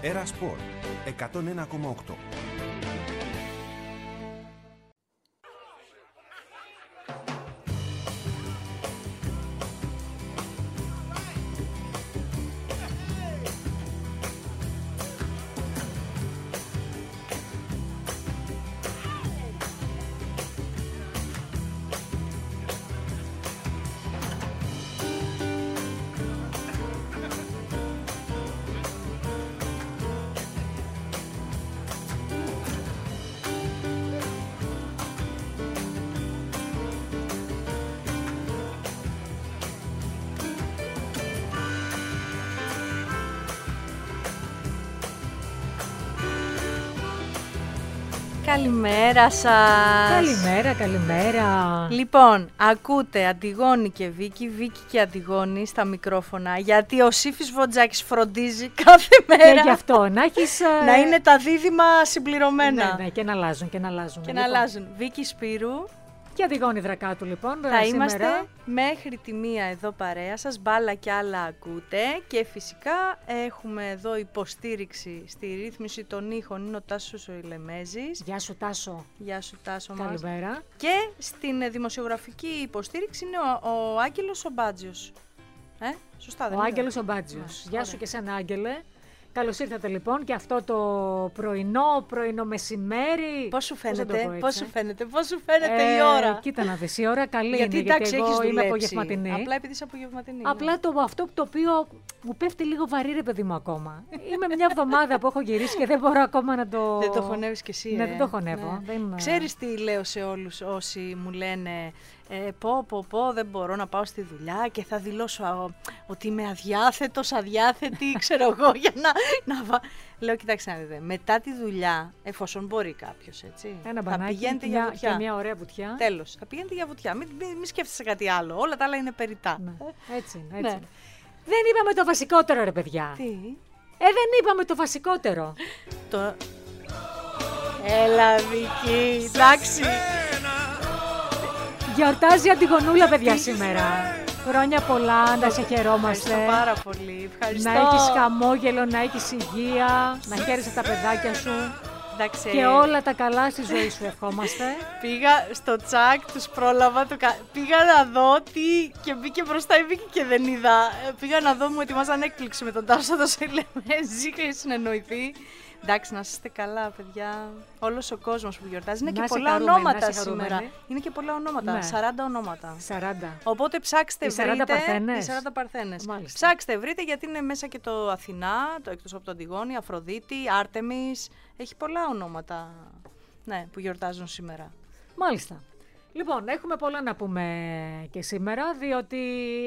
Έρα Σπορ 101,8. Καλημέρα σας. Καλημέρα. Λοιπόν, ακούτε Αντιγόνη και Βίκη, Βίκη και Αντιγόνη στα μικρόφωνα, γιατί ο Σύφης Βοντζάκης φροντίζει κάθε μέρα. Και γι' αυτό να έχεις... να είναι τα δίδυμα συμπληρωμένα. Ναι, και να αλλάζουν. Βίκη Σπύρου. Και Αντιγόνη Δρακάτου, λοιπόν. Θα σήμερα είμαστε μέχρι τη 1 εδώ παρέα σας, μπάλα και άλλα ακούτε. Και φυσικά έχουμε εδώ υποστήριξη στη ρύθμιση των ήχων, είναι ο Τάσος ο Ηλεμέζης. Γεια σου Τάσο. Γεια σου Τάσο μας. Καλημέρα. Και στην δημοσιογραφική υποστήριξη είναι ο Άγγελος ο Μπάτζιος. Σωστά δεν είναι? Ο Άγγελος ο Μπάτζιος. Γεια σου και εσένα Άγγελε. Καλώς ήρθατε λοιπόν και αυτό το πρωινό μεσημέρι. Πώς σου φαίνεται η ώρα? Κοίτα να δεις, η ώρα καλή γιατί, είναι, εντάξει, γιατί εγώ είμαι δουλέψει. απογευματινή. Απλά επειδή είσαι απογευματινή. Απλά αυτό το οποίο μου πέφτει λίγο βαρύ ρε παιδί μου ακόμα. Είμαι μια εβδομάδα που έχω γυρίσει και δεν μπορώ ακόμα να το... Δεν το χωνεύεις κι εσύ, Ναι, δεν το χωνεύω. Ναι. Δεν... Ξέρεις τι λέω σε όλους όσοι μου λένε δεν μπορώ να πάω στη δουλειά και θα δηλώσω ότι είμαι αδιάθετη, ξέρω εγώ, για να λέω, κοιτάξτε να δείτε, μετά τη δουλειά, εφόσον μπορεί κάποιος, έτσι, ένα θα μπανάκι, πηγαίνετε για βουτιά. Και μια ωραία βουτιά. Τέλος, θα πηγαίνετε για βουτιά, μην σκέφτεσαι κάτι άλλο, όλα τα άλλα είναι περιττά. Ναι. Έτσι. Ναι. Δεν είπαμε το βασικότερο ρε παιδιά. Τι? Δεν είπαμε το βασικότερο. Έλα Βίκη, εντάξει. Γιορτάζει η Αντιγονούλα παιδιά σήμερα. Χρόνια πολλά, να σε χαιρόμαστε. Ευχαριστώ πάρα πολύ. Ευχαριστώ. Να έχεις χαμόγελο, να έχεις υγεία, να χαίρεσαι τα παιδάκια σου. Εντάξει. Και όλα τα καλά στη ζωή σου ευχόμαστε. Πήγα στο τσακ, τους πρόλαβα, πήγα να δω τι και μπήκε μπροστά η Βίκη και δεν είδα. Πήγα να δω, μου ετοιμάζαν έκπληξη με τον Τάσο το Σελεμέζη, είχε συνεννοηθεί. Εντάξει, να είστε καλά, παιδιά. Όλος ο κόσμος που γιορτάζει. Είναι και πολλά ονόματα σήμερα. Είναι και πολλά ονόματα. Ναι. 40 ονόματα. 40. Οπότε ψάξτε, βρείτε. 40 παρθένες. Οι 40 παρθένες. Ψάξτε, βρείτε, γιατί είναι μέσα και το Αθηνά, εκτός από το Αντιγόνη, Αφροδίτη, Άρτεμις. Έχει πολλά ονόματα, ναι, που γιορτάζουν σήμερα. Μάλιστα. Λοιπόν, έχουμε πολλά να πούμε και σήμερα, διότι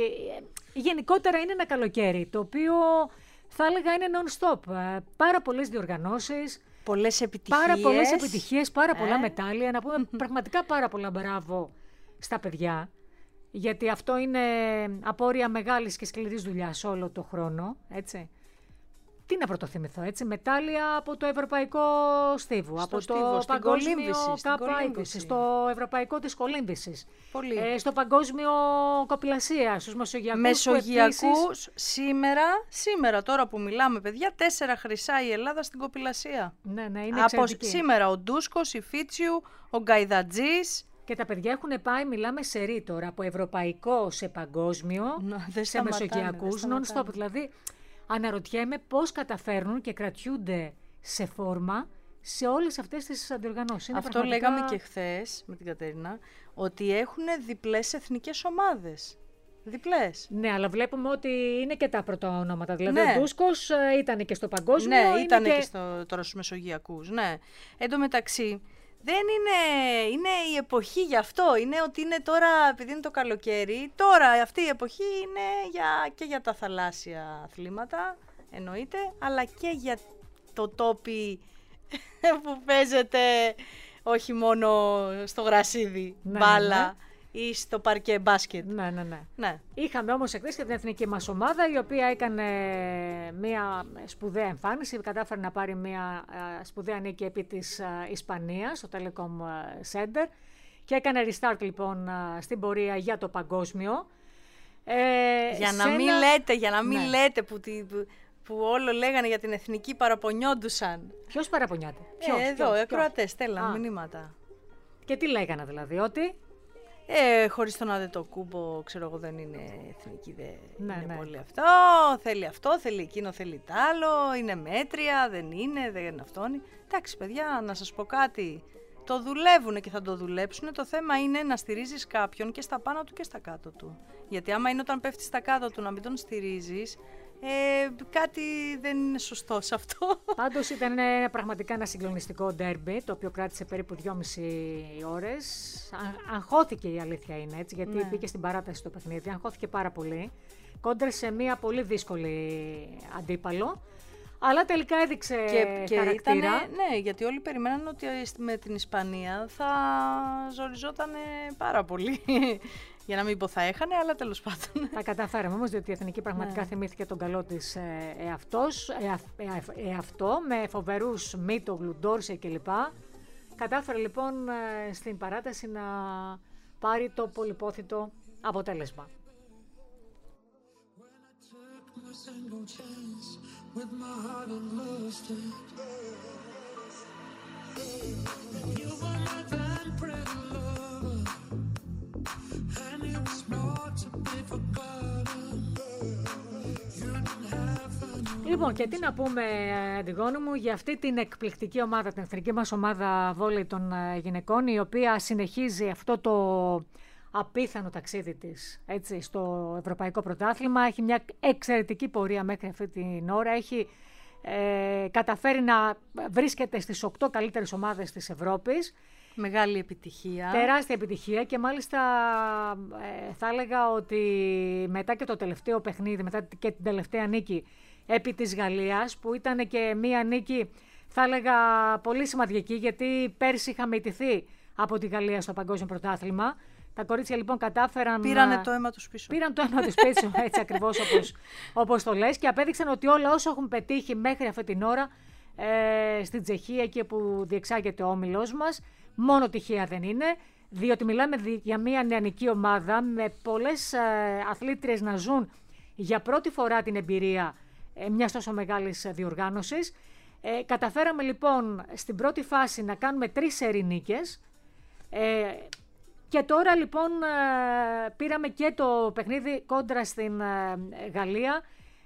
γενικότερα είναι ένα καλοκαίρι, το οποίο θα έλεγα είναι non-stop. Πάρα πολλές διοργανώσεις, πολλές επιτυχίες, πάρα πολλά μετάλλια. Να πούμε πραγματικά πάρα πολλά μπράβο στα παιδιά, γιατί αυτό είναι απόρρια μεγάλης και σκληρής δουλειάς όλο το χρόνο, έτσι. Τι να πρωτοθυμηθώ, έτσι, μετάλλια από το Ευρωπαϊκό Στίβου, από το Παγκόσμιο K20, στο Ευρωπαϊκό της Κολύμβησης, στο Παγκόσμιο Κοπηλασία, στους Μεσογειακούς. Σήμερα τώρα που μιλάμε, παιδιά, 4 χρυσά η Ελλάδα στην Κοπηλασία. Ναι, είναι εξαιρετική. Σήμερα ο Ντούσκος, η Φίτσιου, ο Γκαϊδατζής. Και τα παιδιά έχουν πάει, μιλάμε σε ρί τώρα, από ευρωπαϊκό σε παγκόσμιο, σε μεσογειακούς, non-stop, δηλαδή. Αναρωτιέμαι πώς καταφέρνουν και κρατιούνται σε φόρμα σε όλες αυτές τις αντιοργανώσεις. Αυτό πραγματικά... λέγαμε και χθες με την Κατερίνα, ότι έχουν διπλές εθνικές ομάδες. Διπλές. Ναι, αλλά βλέπουμε ότι είναι και τα πρώτα ονόματα. Δηλαδή ο Ντούσκος ήταν και στο παγκόσμιο. Ναι, ήταν και τώρα στους μεσογειακούς. Ναι. Εν τω μεταξύ, δεν είναι η εποχή γι' αυτό. Είναι ότι είναι τώρα, επειδή είναι το καλοκαίρι, τώρα αυτή η εποχή είναι και για τα θαλάσσια αθλήματα, εννοείται, αλλά και για το τόπι που παίζεται όχι μόνο στο γρασίδι, μπάλα ή στο παρκέ μπάσκετ. Ναι. Είχαμε όμως εχθές και την εθνική μας ομάδα, η οποία έκανε μια σπουδαία εμφάνιση, κατάφερε να πάρει μια σπουδαία νίκη επί της Ισπανίας, στο Telecom Center, και έκανε restart λοιπόν στην πορεία για το παγκόσμιο. Για να μην λέτε που που όλο λέγανε για την εθνική παραπονιόντουσαν. Ποιος παραπονιάται? Εδώ, ακροατές στέλναν μηνύματα. Και τι λέγανε δηλαδή, ότι? Χωρίς τον Αντετοκούμπο, ξέρω εγώ, δεν είναι εθνική, δεν είναι πολύ αυτό, θέλει εκείνο, θέλει τ' άλλο, είναι μέτρια, δεν είναι αυτόν. Εντάξει παιδιά, να σας πω κάτι, το δουλεύουν και θα το δουλέψουν, το θέμα είναι να στηρίζεις κάποιον και στα πάνω του και στα κάτω του. Γιατί άμα είναι όταν πέφτει στα κάτω του να μην τον στηρίζεις, κάτι δεν είναι σωστό σε αυτό. Πάντως ήταν πραγματικά ένα συγκλονιστικό ντέρμπι, το οποίο κράτησε περίπου 2,5 ώρες. Αγχώθηκε, η αλήθεια είναι, έτσι, γιατί μπήκε στην παράταση το παιχνίδι, αγχώθηκε πάρα πολύ. Κόντρα σε μια πολύ δύσκολη αντίπαλο. Αλλά τελικά έδειξε χαρακτήρα. Ήτανε, ναι, γιατί όλοι περιμέναν ότι με την Ισπανία θα ζοριζόταν πάρα πολύ. Για να μην πω θα έχανε, αλλά τέλος πάντων. Τα καταφέραμε όμως, διότι η Εθνική πραγματικά θυμήθηκε τον καλό της εαυτό, με φοβερούς Μίτογλου, Ντόρσε κλπ. Κατάφερε λοιπόν στην παράταση να πάρει το πολυπόθητο αποτέλεσμα. Λοιπόν, και τι να πούμε, Αντιγόνου μου, για αυτή την εκπληκτική ομάδα, την εθνική μας ομάδα βόλεϊ των γυναικών, η οποία συνεχίζει αυτό το απίθανο ταξίδι της, έτσι, στο Ευρωπαϊκό Πρωτάθλημα. Έχει μια εξαιρετική πορεία μέχρι αυτή την ώρα. Έχει καταφέρει να βρίσκεται στις 8 καλύτερες ομάδες της Ευρώπης. Μεγάλη επιτυχία. Τεράστια επιτυχία και μάλιστα θα έλεγα ότι μετά και το τελευταίο παιχνίδι, μετά και την τελευταία νίκη επί της Γαλλίας, που ήταν και μία νίκη θα έλεγα πολύ σημαντική, γιατί πέρσι είχαμε ιτηθεί από τη Γαλλία στο Παγκόσμιο Πρωτάθλημα. Τα κορίτσια λοιπόν κατάφεραν. Πήρανε το αίμα τους πίσω. Πήραν το αίμα τους πίσω, έτσι ακριβώς όπως το λες, και απέδειξαν ότι όλα όσα έχουν πετύχει μέχρι αυτή την ώρα στην Τσεχία, εκεί που διεξάγεται ο όμιλός μας, μόνο τυχαία δεν είναι, διότι μιλάμε για μια νεανική ομάδα με πολλές αθλήτριες να ζουν για πρώτη φορά την εμπειρία μιας τόσο μεγάλης διοργάνωσης. Καταφέραμε λοιπόν στην πρώτη φάση να κάνουμε 3 σερί νίκες. Και τώρα λοιπόν πήραμε και το παιχνίδι κόντρα στην Γαλλία.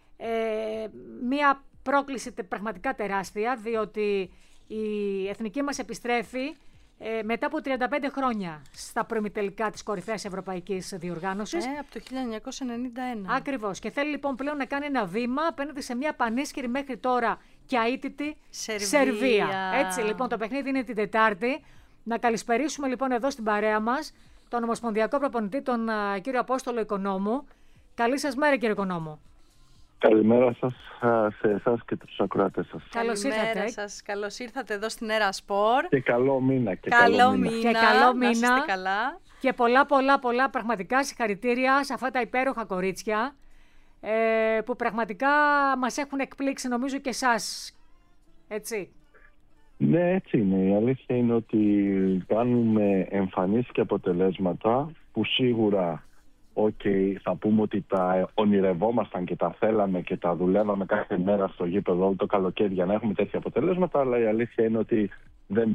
Μία πρόκληση πραγματικά τεράστια, διότι η εθνική μας επιστρέφει μετά από 35 χρόνια στα προημιτελικά της κορυφαίας ευρωπαϊκής διοργάνωσης. Από το 1991. Ακριβώς. Και θέλει λοιπόν πλέον να κάνει ένα βήμα απέναντι σε μια πανίσχυρη μέχρι τώρα και αίτητη Σερβία. Έτσι λοιπόν το παιχνίδι είναι την Τετάρτη. Να καλησπερίσουμε λοιπόν εδώ στην παρέα μας τον Ομοσπονδιακό Προπονητή, τον κύριο Απόστολο Οικονόμου. Καλή σας μέρα, κύριε Οικονόμου. Καλημέρα σας σε εσάς και τους ακροατές σας. Καλημέρα σας. Καλώς ήρθατε εδώ στην Έρα Σπορ. Και καλό μήνα. Καλό μήνα. Να είστε καλά. Και πολλά πραγματικά συγχαρητήρια σε αυτά τα υπέροχα κορίτσια που πραγματικά μας έχουν εκπλήξει, νομίζω και εσάς. Έτσι. Ναι, έτσι είναι. Η αλήθεια είναι ότι κάνουμε εμφανείς και αποτελέσματα που σίγουρα θα πούμε ότι τα ονειρευόμασταν και τα θέλαμε και τα δουλεύαμε κάθε μέρα στο γήπεδο το καλοκαίρι για να έχουμε τέτοια αποτελέσματα, αλλά η αλήθεια είναι ότι δεν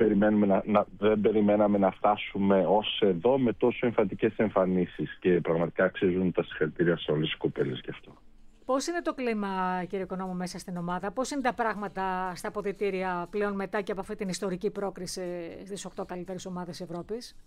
περιμέναμε να φτάσουμε ως εδώ με τόσο εμφαντικές εμφανίσεις και πραγματικά αξίζουν τα συγχαρητήρια σε όλες τις κοπέλες γι' αυτό. Πώς είναι το κλίμα, κύριε Οικονόμου, μέσα στην ομάδα, πώς είναι τα πράγματα στα αποδυτήρια πλέον μετά και από αυτή την ιστορική πρόκριση στις 8 καλύτερες ομάδες Ευρώπης?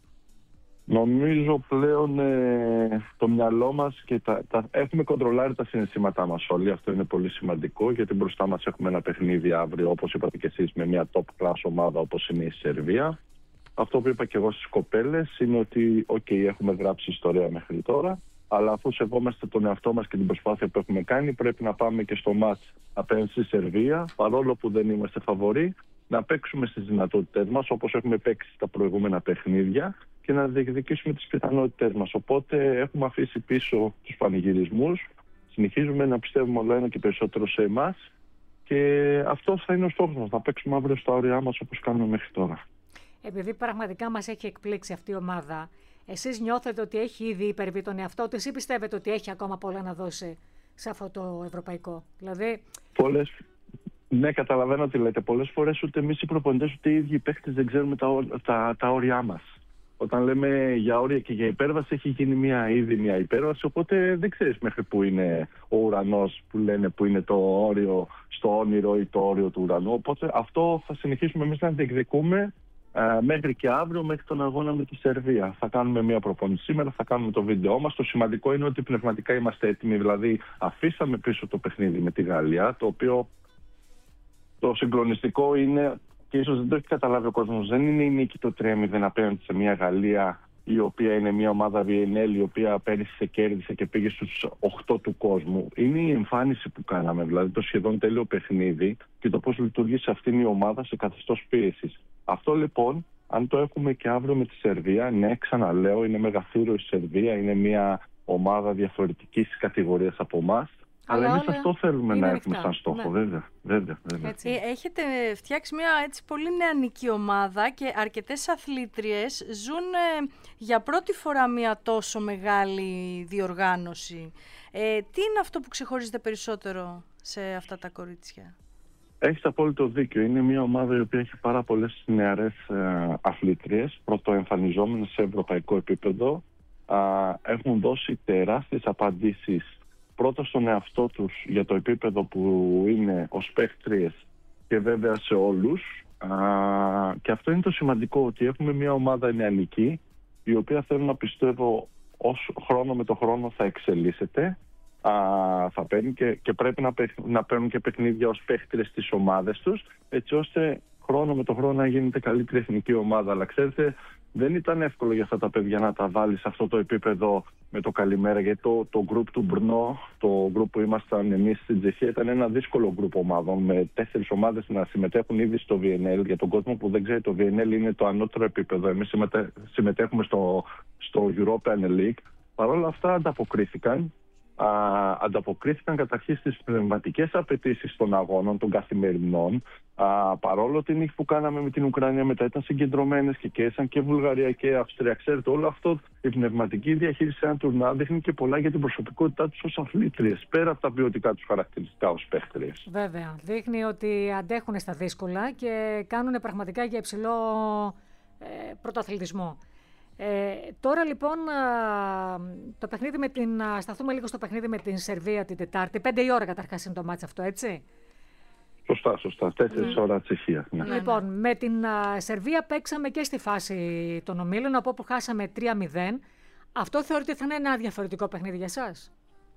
Νομίζω πλέον το μυαλό μας και έχουμε κοντρολάρει τα συναισθήματά μας όλοι. Αυτό είναι πολύ σημαντικό, γιατί μπροστά μας έχουμε ένα παιχνίδι αύριο, όπως είπατε και εσείς, με μια top class ομάδα όπως είναι η Σερβία. Αυτό που είπα και εγώ στις κοπέλες είναι ότι έχουμε γράψει ιστορία μέχρι τώρα, αλλά αφού σεβόμαστε τον εαυτό μας και την προσπάθεια που έχουμε κάνει, πρέπει να πάμε και στο μάτς απέναντι στη Σερβία, παρόλο που δεν είμαστε φαβοροί, να παίξουμε στις δυνατότητές μας όπως έχουμε παίξει στα προηγούμενα παιχνίδια και να διεκδικήσουμε τις πιθανότητές μας. Οπότε έχουμε αφήσει πίσω τους πανηγυρισμούς, συνεχίζουμε να πιστεύουμε όλο ένα και περισσότερο σε εμάς και αυτός θα είναι ο στόχος μας, να παίξουμε αύριο στα όρια μας όπως κάνουμε μέχρι τώρα. Επειδή πραγματικά μας έχει εκπλήξει αυτή η ομάδα, εσείς νιώθετε ότι έχει ήδη υπερβεί τον εαυτό της ή πιστεύετε ότι έχει ακόμα πολλά να δώσει σε αυτό το ευρωπαϊκό. Δηλαδή... Ναι, καταλαβαίνω τι λέτε. Πολλές φορές ούτε εμείς οι προπονητές ούτε οι ίδιοι οι παίχτες δεν ξέρουμε τα όρια μας. Όταν λέμε για όρια και για υπέρβαση, έχει γίνει ήδη μια υπέρβαση, οπότε δεν ξέρεις μέχρι που είναι ο ουρανός που λένε που είναι το όριο στο όνειρο ή το όριο του ουρανού. Οπότε αυτό θα συνεχίσουμε εμείς να διεκδικούμε μέχρι και αύριο, μέχρι τον αγώνα με τη Σερβία. Θα κάνουμε μια προπόνηση σήμερα, θα κάνουμε το βίντεό μας. Το σημαντικό είναι ότι πνευματικά είμαστε έτοιμοι, δηλαδή αφήσαμε πίσω το παιχνίδι με τη Γαλλία, το οποίο το συγκλονιστικό είναι, και ίσως δεν το έχει καταλάβει ο κόσμος, δεν είναι η νίκη το 3-0 απέναντι σε μια Γαλλία η οποία είναι μια ομάδα VNL η οποία πέρυσι κέρδισε και πήγε στους 8 του κόσμου. Είναι η εμφάνιση που κάναμε, δηλαδή το σχεδόν τέλειο παιχνίδι και το πώς λειτουργεί σε αυτήν η ομάδα σε καθεστώς πίεσης. Αυτό λοιπόν, αν το έχουμε και αύριο με τη Σερβία, ναι, ξαναλέω, είναι μεγαθύρο η Σερβία, είναι μια ομάδα διαφορετικής κατηγορίας από εμάς. Αλλά εμείς αυτό θέλουμε να έχουμε σαν στόχο, ναι. Βέβαια. Έχετε φτιάξει μια έτσι πολύ νεανική ομάδα και αρκετές αθλήτριες ζουν για πρώτη φορά μια τόσο μεγάλη διοργάνωση. Τι είναι αυτό που ξεχωρίζετε περισσότερο σε αυτά τα κορίτσια? Έχεις απόλυτο δίκιο. Είναι μια ομάδα η οποία έχει πάρα πολλές νεαρές αθλήτριες, πρωτοεμφανιζόμενες σε ευρωπαϊκό επίπεδο. Έχουν δώσει τεράστιες απαντήσεις πρώτα στον εαυτό τους για το επίπεδο που είναι ως παίκτριες και βέβαια σε όλους. Και αυτό είναι το σημαντικό, ότι έχουμε μια ομάδα νεανική η οποία θέλω να πιστεύω ως χρόνο με το χρόνο θα εξελίσσεται, θα παίρνει και πρέπει να παίρνουν και παιχνίδια ως παίκτριες στις ομάδες τους, έτσι ώστε χρόνο με το χρόνο να γίνεται καλύτερη εθνική ομάδα. Αλλά ξέρετε, δεν ήταν εύκολο για αυτά τα παιδιά να τα βάλει σε αυτό το επίπεδο με το καλημέρα, γιατί το group του Brno, το group που ήμασταν εμείς στην Τσεχία, ήταν ένα δύσκολο group ομάδων με 4 ομάδες να συμμετέχουν ήδη στο VNL. Για τον κόσμο που δεν ξέρει, το VNL είναι το ανώτερο επίπεδο. Εμείς συμμετέχουμε στο European League. Παρ' όλα αυτά ανταποκρίθηκαν καταρχήν στις πνευματικές απαιτήσεις των αγώνων, των καθημερινών. Παρόλο ότι η νίκη που κάναμε με την Ουκρανία μετά ήταν συγκεντρωμένες και σαν και Βουλγαρία και Αυστρία. Ξέρετε, όλο αυτό η πνευματική διαχείριση έναν τουρνά δείχνει και πολλά για την προσωπικότητά τους ως αθλήτριες, πέρα από τα ποιοτικά τους χαρακτηριστικά ως παίχτριες. Βέβαια. Δείχνει ότι αντέχουν στα δύσκολα και κάνουν πραγματικά για υψηλό πρωτοαθλητισμό. Τώρα λοιπόν το παιχνίδι σταθούμε λίγο στο παιχνίδι με την Σερβία την Τετάρτη. 5 η ώρα καταρχάς είναι το μάτς αυτό, έτσι? Σωστά. 4 ώρα Τσεχία. Ναι. Λοιπόν, με την Σερβία παίξαμε και στη φάση των ομίλων, από όπου χάσαμε 3-0. Αυτό θεωρείτε θα είναι ένα διαφορετικό παιχνίδι για εσάς?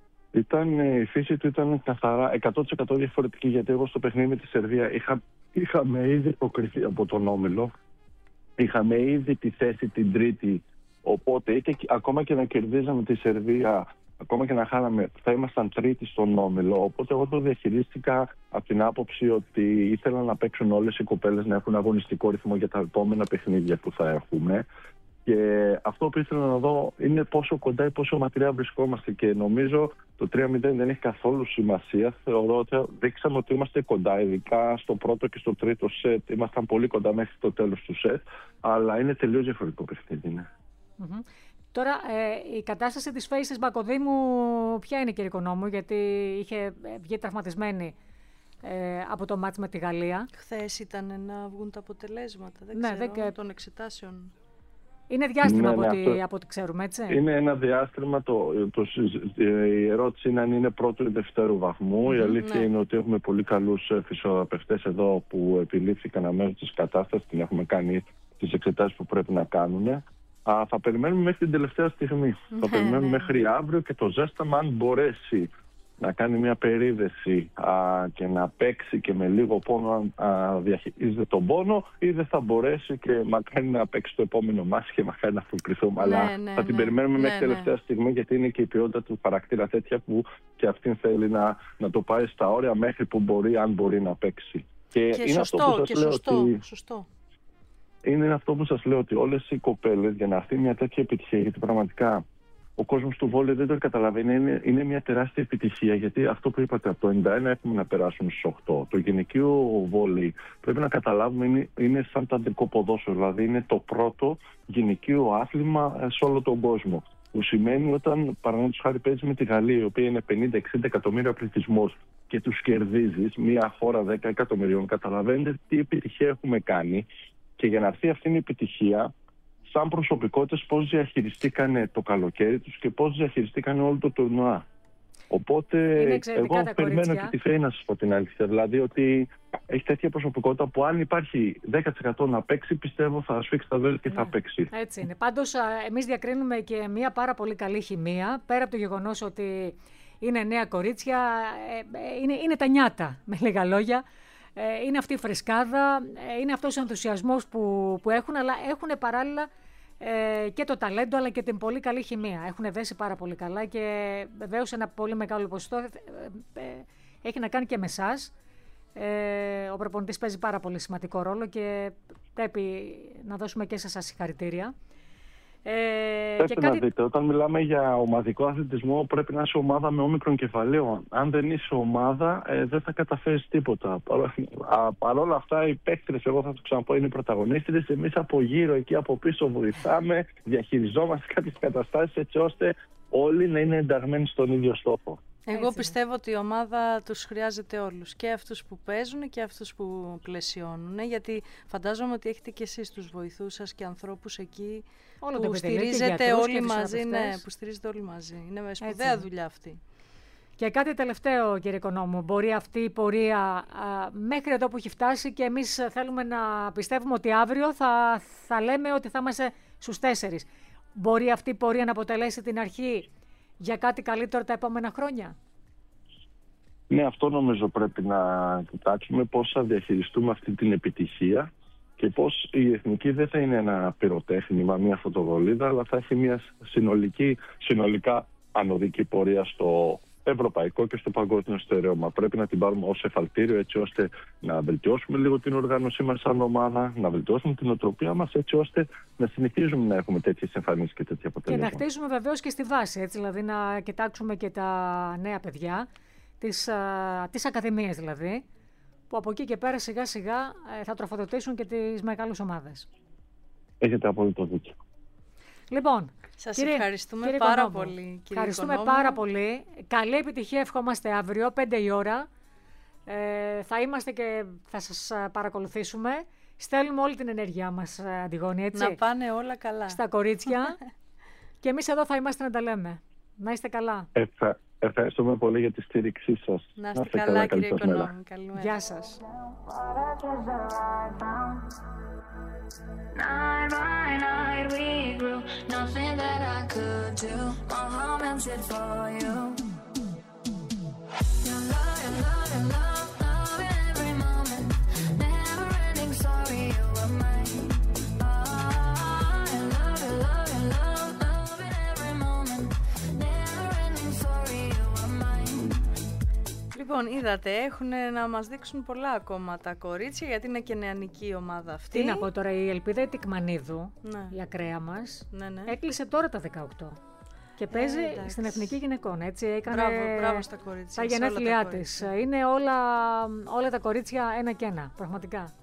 Η φύση του ήταν καθαρά 100% διαφορετική, γιατί εγώ στο παιχνίδι με τη Σερβία είχαμε ήδη υποκριθεί από τον όμιλο. Είχαμε ήδη τη θέση την τρίτη, οπότε ακόμα και να κερδίζαμε τη Σερβία, ακόμα και να χάναμε, θα ήμασταν τρίτη στον όμιλο. Οπότε εγώ το διαχειρίστηκα από την άποψη ότι ήθελα να παίξουν όλες οι κοπέλες, να έχουν αγωνιστικό ρυθμό για τα επόμενα παιχνίδια που θα έχουμε. Και αυτό που ήθελα να δω είναι πόσο κοντά ή πόσο μακριά βρισκόμαστε. Και νομίζω το 3-0 δεν έχει καθόλου σημασία. Θεωρώ ότι δείξαμε ότι είμαστε κοντά, ειδικά στο πρώτο και στο τρίτο σετ. Ήμασταν πολύ κοντά μέχρι το τέλος του σετ. Αλλά είναι τελείως διαφορετικό παιχνίδι. Ναι. Mm-hmm. Τώρα, η κατάσταση της Φέησης Μπακοδήμου ποια είναι, κύριε Οικονόμου, γιατί είχε βγει τραυματισμένη από το μάτς με τη Γαλλία. Χθες ήταν να βγουν τα αποτελέσματα, δεν ξέρω, των εξετάσεων. Είναι διάστημα από ό,τι ξέρουμε, έτσι. Είναι ένα διάστημα. Η ερώτηση είναι αν είναι πρώτου ή δευτέρου βαθμού. Η αλήθεια είναι ότι έχουμε πολύ καλούς φυσιοθεραπευτές εδώ που επιλήφθηκαν αμέσως της κατάστασης. Την έχουμε κάνει τις εξετάσεις που πρέπει να κάνουν. Θα περιμένουμε μέχρι την τελευταία στιγμή. Θα περιμένουμε μέχρι αύριο και το ζέσταμα, αν μπορέσει να κάνει μια περίδεση και να παίξει και με λίγο πόνο διαχειρίζεται τον πόνο, ή δεν θα μπορέσει και μακάρι να παίξει το επόμενο μάτς και μακάρι να προκριθούμε. Αλλά θα την περιμένουμε μέχρι τελευταία στιγμή, γιατί είναι και η ποιότητα του χαρακτήρα τέτοια που και αυτήν θέλει να το πάει στα όρια μέχρι που μπορεί, αν μπορεί να παίξει. Και είναι σωστό. Είναι αυτό που σας λέω, ότι όλες οι κοπέλες για να έρθει μια τέτοια επιτυχία, γιατί πραγματικά ο κόσμος του βόλεϊ δεν το καταλαβαίνει, είναι μια τεράστια επιτυχία, γιατί αυτό που είπατε, από το 91 έχουμε να περάσουμε στους 8. Το γυναικείο βόλεϊ, πρέπει να καταλάβουμε, είναι σαν το αντρικό ποδόσφαιρο, δηλαδή είναι το πρώτο γυναικείο άθλημα σε όλο τον κόσμο. Που σημαίνει όταν, παραδείγματος χάρη, παίζει με τη Γαλλία, η οποία είναι 50-60 εκατομμύρια πληθυσμός, και τους κερδίζεις, μια χώρα 10 εκατομμυρίων, καταλαβαίνετε τι επιτυχία έχουμε κάνει. Και για να έρθει αυτή η επιτυχία, σαν προσωπικότητες, πώς διαχειριστήκανε το καλοκαίρι τους και πώς διαχειριστήκανε όλο το τουρνουά. Οπότε εγώ περιμένω και τη Φέη, να σας πω την αλήθεια. Δηλαδή ότι έχει τέτοια προσωπικότητα που αν υπάρχει 10% να παίξει, πιστεύω θα σφίξει τα δόντια και θα παίξει. Έτσι είναι. Πάντως εμείς διακρίνουμε και μια πάρα πολύ καλή χημεία, πέρα από το γεγονός ότι είναι νέα κορίτσια, είναι τα νιάτα, με λίγα λόγια. Είναι αυτή η φρεσκάδα, είναι αυτός ο ενθουσιασμός που έχουν, αλλά έχουν παράλληλα και το ταλέντο, αλλά και την πολύ καλή χημεία. Έχουν δέσει πάρα πολύ καλά και βεβαίως ένα πολύ μεγάλο ποσοστό έχει να κάνει και με εσάς. Ο προπονητής παίζει πάρα πολύ σημαντικό ρόλο και πρέπει να δώσουμε και σε εσάς συγχαρητήρια. Πρέπει να δείτε, όταν μιλάμε για ομαδικό αθλητισμό, πρέπει να είσαι ομάδα με όμικρον κεφαλαίο. Αν δεν είσαι ομάδα, δεν θα καταφέρεις τίποτα. Παρ' όλα αυτά, οι παίκτες, εγώ θα το ξαναπώ, είναι οι πρωταγωνίστες. Εμείς από γύρω, εκεί από πίσω, βοηθάμε, διαχειριζόμαστε κάποιες καταστάσεις έτσι ώστε όλοι να είναι ενταγμένοι στον ίδιο στόχο. Εγώ πιστεύω ότι η ομάδα τους χρειάζεται όλους, και αυτούς που παίζουν και αυτούς που πλαισιώνουν, γιατί φαντάζομαι ότι έχετε και εσείς τους βοηθούς σας και ανθρώπους εκεί που στηρίζετε όλοι μαζί. Ναι, που στηρίζετε όλοι μαζί. Είναι σπουδαία δουλειά αυτή. Και κάτι τελευταίο, κύριε Οικονόμου, μπορεί αυτή η πορεία μέχρι εδώ που έχει φτάσει και εμείς θέλουμε να πιστεύουμε ότι αύριο θα λέμε ότι θα είμαστε στους 4. Μπορεί αυτή η πορεία να αποτελέσει την αρχή για κάτι καλύτερο τα επόμενα χρόνια? Ναι, αυτό νομίζω πρέπει να κοιτάξουμε, πώς θα διαχειριστούμε αυτή την επιτυχία και πώς η εθνική δεν θα είναι ένα πυροτέχνημα, μια φωτοβολίδα, αλλά θα έχει μια συνολικά ανωδική πορεία στο ευρωπαϊκό και στο παγκόσμιο στερέωμα. Πρέπει να την πάρουμε ως εφαλτήριο, έτσι ώστε να βελτιώσουμε λίγο την οργάνωσή μας σαν ομάδα, να βελτιώσουμε την οτροπία μας, έτσι ώστε να συνεχίζουμε να έχουμε τέτοιες εμφανίσεις και τέτοια αποτελέσματα. Και να χτίσουμε βεβαίως και στη βάση, έτσι, δηλαδή να κοιτάξουμε και τα νέα παιδιά, τις ακαδημίες δηλαδή, που από εκεί και πέρα σιγά σιγά θα τροφοδοτήσουν και τις μεγάλες ομάδες. Έχετε απόλυτο δίκιο. Λοιπόν, σας ευχαριστούμε πάρα πολύ. Ευχαριστούμε πάρα πολύ. Καλή επιτυχία ευχόμαστε αύριο, 5 η ώρα. Θα είμαστε και θα σας παρακολουθήσουμε. Στέλνουμε όλη την ενέργειά μας, Αντιγόνη, έτσι. Να πάνε όλα καλά. Στα κορίτσια. Και εμείς εδώ θα είμαστε να τα λέμε. Να είστε καλά. Ευχαριστούμε πολύ για τη στήριξή σας. Να είστε καλά, κύριε Οικονόμου. Γεια σας. Night by night we grew, nothing that I could do. My heart melted for you. Your love, your love, your love, love in every moment. Never ending story, you were mine. Your love, your love, your love, love in every moment. Never ending story, you were mine. Λοιπόν, είδατε, έχουν να μας δείξουν πολλά ακόμα τα κορίτσια, γιατί είναι και νεανική ομάδα αυτή. Τι να πω τώρα, η Ελπίδα Τικμανίδου, η ακραία μας, έκλεισε τώρα τα 18 και παίζει στην Εθνική Γυναικών, έτσι. Έκανε μπράβο στα κορίτσια. Τα γενέθλιά της. Είναι όλα τα κορίτσια ένα και ένα, πραγματικά.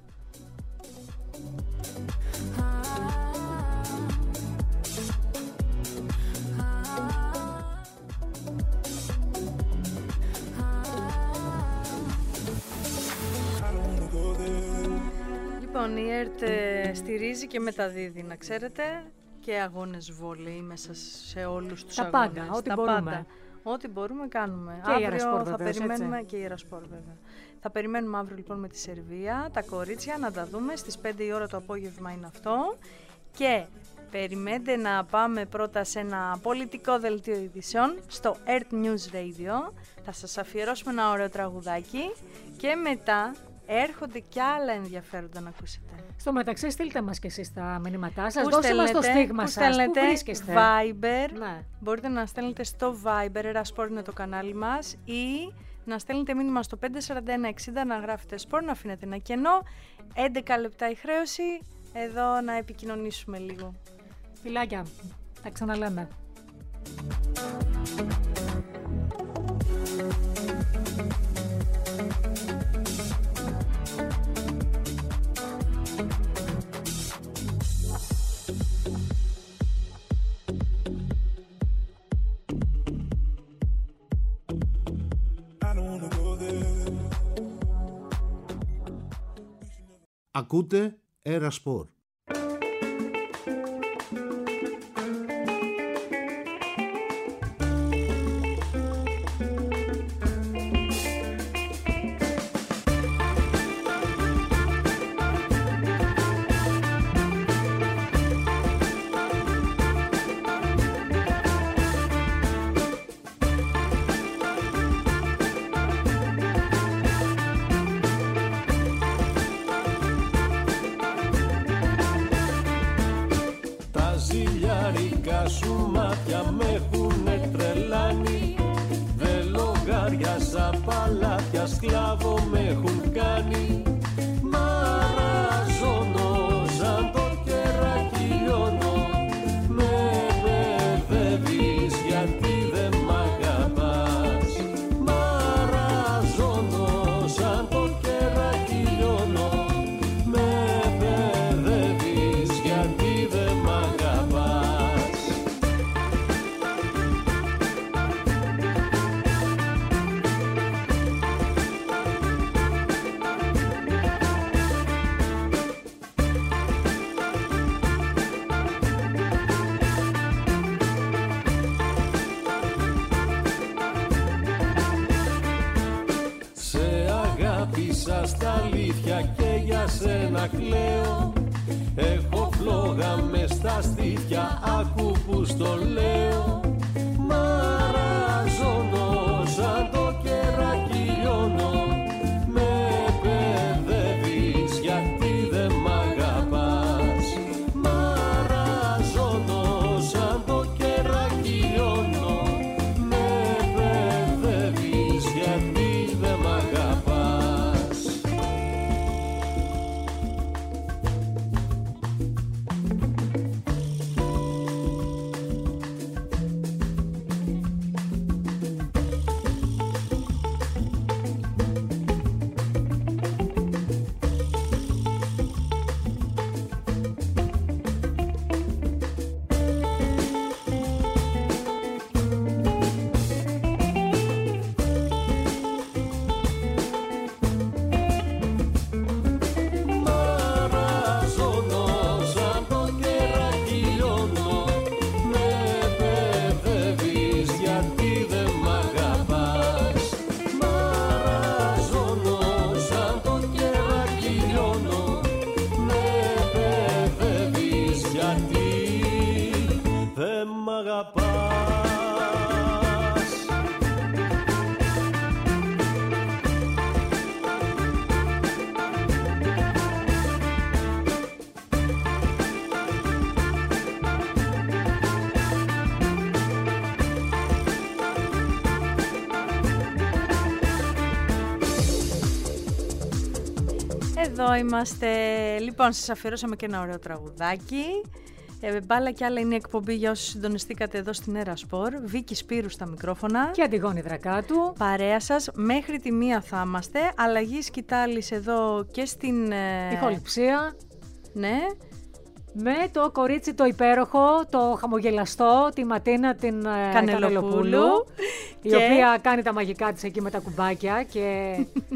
Λοιπόν, η ΕΡΤ στηρίζει και μεταδίδει, να ξέρετε, και αγώνες βόλεϊ μέσα σε όλους τους αγώνες. Τα πάντα, ό,τι μπορούμε. Ό,τι μπορούμε κάνουμε. Και αύριο θα περιμένουμε, έτσι. Και η Ιερασπορ βέβαια. Θα περιμένουμε αύριο λοιπόν με τη Σερβία, τα κορίτσια, να τα δούμε. Στις 5 η ώρα το απόγευμα είναι αυτό. Και περιμένετε να πάμε πρώτα σε ένα πολιτικό δελτίο ειδήσεων στο ERT News Radio. Θα σας αφιερώσουμε ένα ωραίο τραγουδάκι και μετά έρχονται κι άλλα ενδιαφέροντα να ακούσετε. Στο μεταξύ, στείλτε μας και εσείς τα μηνύματά σας. Δώστε μας το στίγμα σας. Πού βρίσκεστε? Viber. Ναι. Μπορείτε να στέλνετε στο Viber, Ερασπορ είναι το κανάλι μας, ή να στέλνετε μήνυμα στο 54160 να γράφετε σπορ, να αφήνετε ένα κενό. 11 λεπτά η χρέωση. Εδώ να επικοινωνήσουμε λίγο. Φιλάκια. Τα ξαναλέμε. Ακούτε Έρα Σπορ. Ζηλιάρικα σου μάτια με έχουνε τρελάνει. Δε λογάριαζα παλάτια, σκλάβο με έχουν κάνει. Μαραζώνω σαν το κεράκι λιώνω. Με μπερδεύεις γιατί δεν μ' αγαπάς. Μαραζώνω σαν το κεράκι λιώνω. Με μπερδεύεις γιατί δεν μ' αγαπάς. Στα αλήθεια και για σένα κλαίω. Έχω φλόγα μες στα στήθια, άκου που στο λέω. Μαραζώνω σαν το κεράκι λιώνω. Με μπερδεύεις γιατί δεν μ' αγαπάς. Μαραζώνω σαν το κεράκι λιώνω. Με μπερδεύεις γιατί δεν μ' αγαπάς. Εδώ είμαστε. Λοιπόν, σας αφιερώσαμε και ένα ωραίο τραγουδάκι. Μπάλα και άλλα είναι η εκπομπή για όσους συντονιστήκατε εδώ στην Έρα Σπορ. Βίκη Σπύρου στα μικρόφωνα. Και Αντιγόνη Δρακάτου. Παρέα σας. Μέχρι τη 1 θα είμαστε. Αλλαγή σκητάλης εδώ και στην ηχοληψία. Ναι. Με το κορίτσι το υπέροχο, το χαμογελαστό, τη Ματίνα την Κανελοπούλου, η οποία κάνει τα μαγικά της εκεί με τα κουμπάκια και...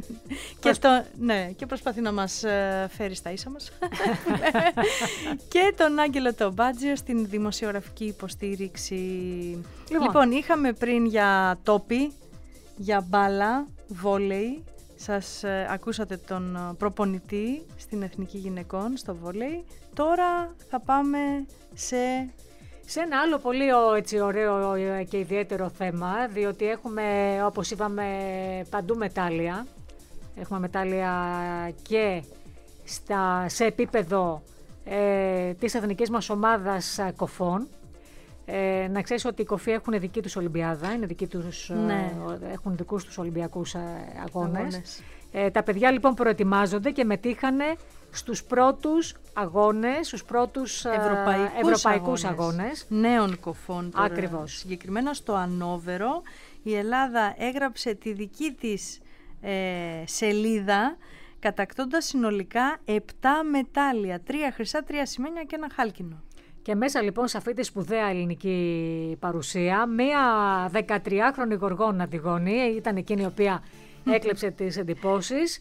και προσπαθεί να μας φέρει στα ίσα μας. Και τον Άγγελο τον Μπάτζιο στην δημοσιογραφική υποστήριξη. Λοιπόν, είχαμε πριν για τόπι, για μπάλα, βόλεϊ. Σας ακούσατε τον προπονητή στην Εθνική Γυναικών στο βόλεϊ. Τώρα θα πάμε σε ένα άλλο πολύ έτσι, ωραίο και ιδιαίτερο θέμα, διότι έχουμε, όπως είπαμε, παντού μετάλλια. Έχουμε μετάλλια και σε επίπεδο της εθνικής μας ομάδας κοφών. Να ξέρεις ότι οι κοφοί έχουν δική τους Ολυμπιάδα, έχουν δικούς τους Ολυμπιακούς αγώνες. Τα παιδιά λοιπόν προετοιμάζονται και μετήχανε στους πρώτους αγώνες, στους πρώτους ευρωπαϊκούς αγώνες. Νέων κοφών τώρα. Ακριβώς. Συγκεκριμένα στο Ανόβερο η Ελλάδα έγραψε τη δική της σελίδα, κατακτώντας συνολικά 7 μετάλλια, 3 χρυσά, 3 ασημένια και ένα χάλκινο. Και μέσα λοιπόν σε αυτή τη σπουδαία ελληνική παρουσία, μία 13χρονη γοργόνα Αντιγόνη, ήταν εκείνη η οποία έκλεψε τις εντυπώσεις,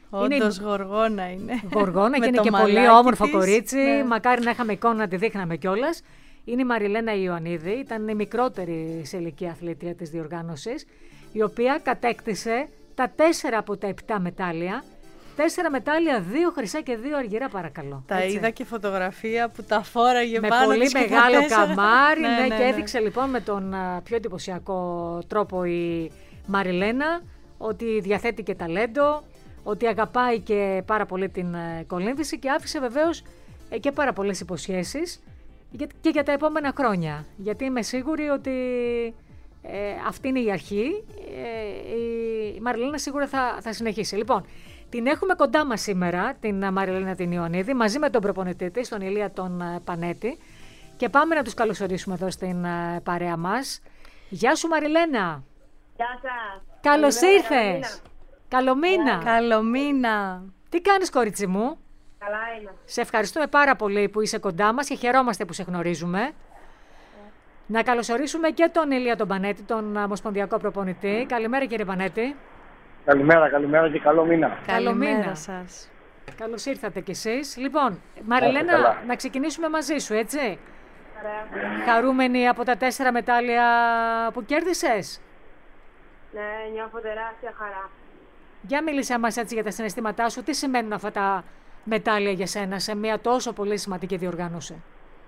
Όντως γοργόνα είναι. Γοργόνα και Με είναι το και πολύ μαλάκι όμορφο της. κορίτσι. Ναι. Μακάρι να είχαμε εικόνα να τη δείχναμε κιόλας. Είναι η Μαριλένα Ιωαννίδη, ήταν η μικρότερη σε ηλικία αθλήτρια της διοργάνωσης, η οποία κατέκτησε τα 4 από τα 7 μετάλλια. 4 μετάλλια, 2 χρυσά και 2 αργυρά, παρακαλώ. Τα Έτσι. είδα και φωτογραφία που τα φόραγε Με πάνω πολύ της και τα μεγάλο 4. καμάρι, Ναι, και έδειξε λοιπόν με τον πιο εντυπωσιακό τρόπο η Μαριλένα ότι διαθέτει και ταλέντο, ότι αγαπάει και πάρα πολύ την κολύμβηση και άφησε βεβαίως και πάρα πολλές υποσχέσεις και για τα επόμενα χρόνια. Γιατί είμαι σίγουρη ότι αυτή είναι η αρχή, η Μαριλένα σίγουρα θα συνεχίσει. Λοιπόν, την έχουμε κοντά μας σήμερα, την Μαριλένα την Ιωαννίδη, μαζί με τον προπονητή της, τον Ηλία τον Πανέτη, και πάμε να τους καλωσορίσουμε εδώ στην παρέα μας. Γεια σου Μαριλένα! Γεια σας! Καλώς Καλημέρα, ήρθες! Καλό μήνα! Καλό μήνα! Τι κάνεις κορίτσι μου? Καλά είμαι. Σε ευχαριστούμε πάρα πολύ που είσαι κοντά μας και χαιρόμαστε που σε γνωρίζουμε. Να καλωσορίσουμε και τον Ηλία τον Πανέτη, τον ομοσπονδιακό προπονητή. Καλημέρα κύριε Πανέτη. Καλημέρα και καλό μήνα. Καλημέρα μήνα. σας. Καλώς ήρθατε κι εσείς. Λοιπόν, Μαριλένα, καλά. να ξεκινήσουμε μαζί σου, έτσι. Ωραία. Χαρούμενη από τα 4 μετάλλια που κέρδισες. Ναι, νιώθω τεράστια χαρά. Για μίλησέ μας έτσι για τα συναισθήματά σου. Τι σημαίνουν αυτά τα μετάλλια για σένα σε μια τόσο πολύ σημαντική διοργάνωση?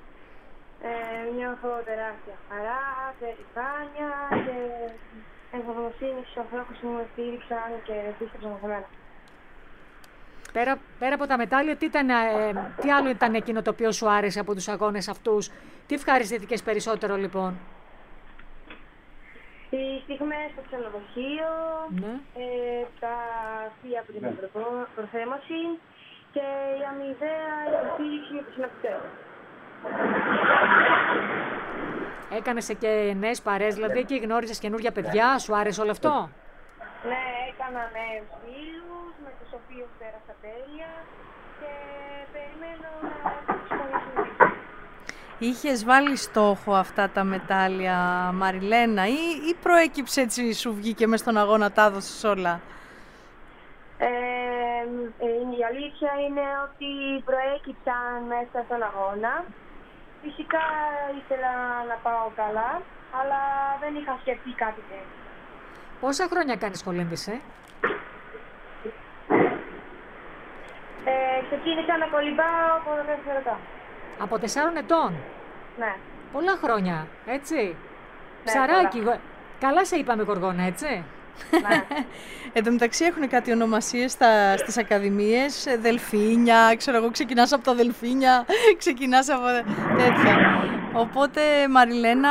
Νιώθω τεράστια χαρά, περηφάνεια και ευγνωμοσύνη στους ανθρώπους που με στήριξαν και πίστεψαν σε μένα. Πέρα από τα μετάλλια, τι άλλο ήταν εκείνο το οποίο σου άρεσε από τους αγώνες αυτούς? Τι ευχαριστήθηκες περισσότερο λοιπόν? Οι στιγμές στο ξενοδοχείο, Ναι. τα θεία από την προθέμωση και η αμοιβαία υποστήριξη με τους συναντητές. Έκανες και νέες παρέες, δηλαδή και γνώρισες καινούργια παιδιά, σου άρεσε όλο αυτό? Ναι, έκανα νέους φίλους με τους οποίους πέρασα τέλεια και περιμένω να συμφωνήσουμε. Είχες βάλει στόχο αυτά τα μετάλλια, Μαριλένα, ή προέκυψε έτσι, σου βγήκε μες στον αγώνα, τα έδωσες όλα? Η αλήθεια είναι ότι προέκυψαν μέσα στον αγώνα. Φυσικά ήθελα να πάω καλά, αλλά δεν είχα σκεφτεί κάτι τέτοιο. Πόσα χρόνια κάνεις κολύμβηση? Ξεκίνησα να κολυμπάω από 14 ετών. Από 4 ετών. Ναι. Πολλά χρόνια, έτσι. Ναι, Ψαράκι. Καλά σε είπαμε γοργόνα, έτσι. Ναι. Εν τω μεταξύ έχουν κάτι ονομασίες στις ακαδημίες, δελφίνια, ξέρω εγώ, ξεκινάς από τα δελφίνια, ξεκινάς από τέτοια. Οπότε, Μαριλένα,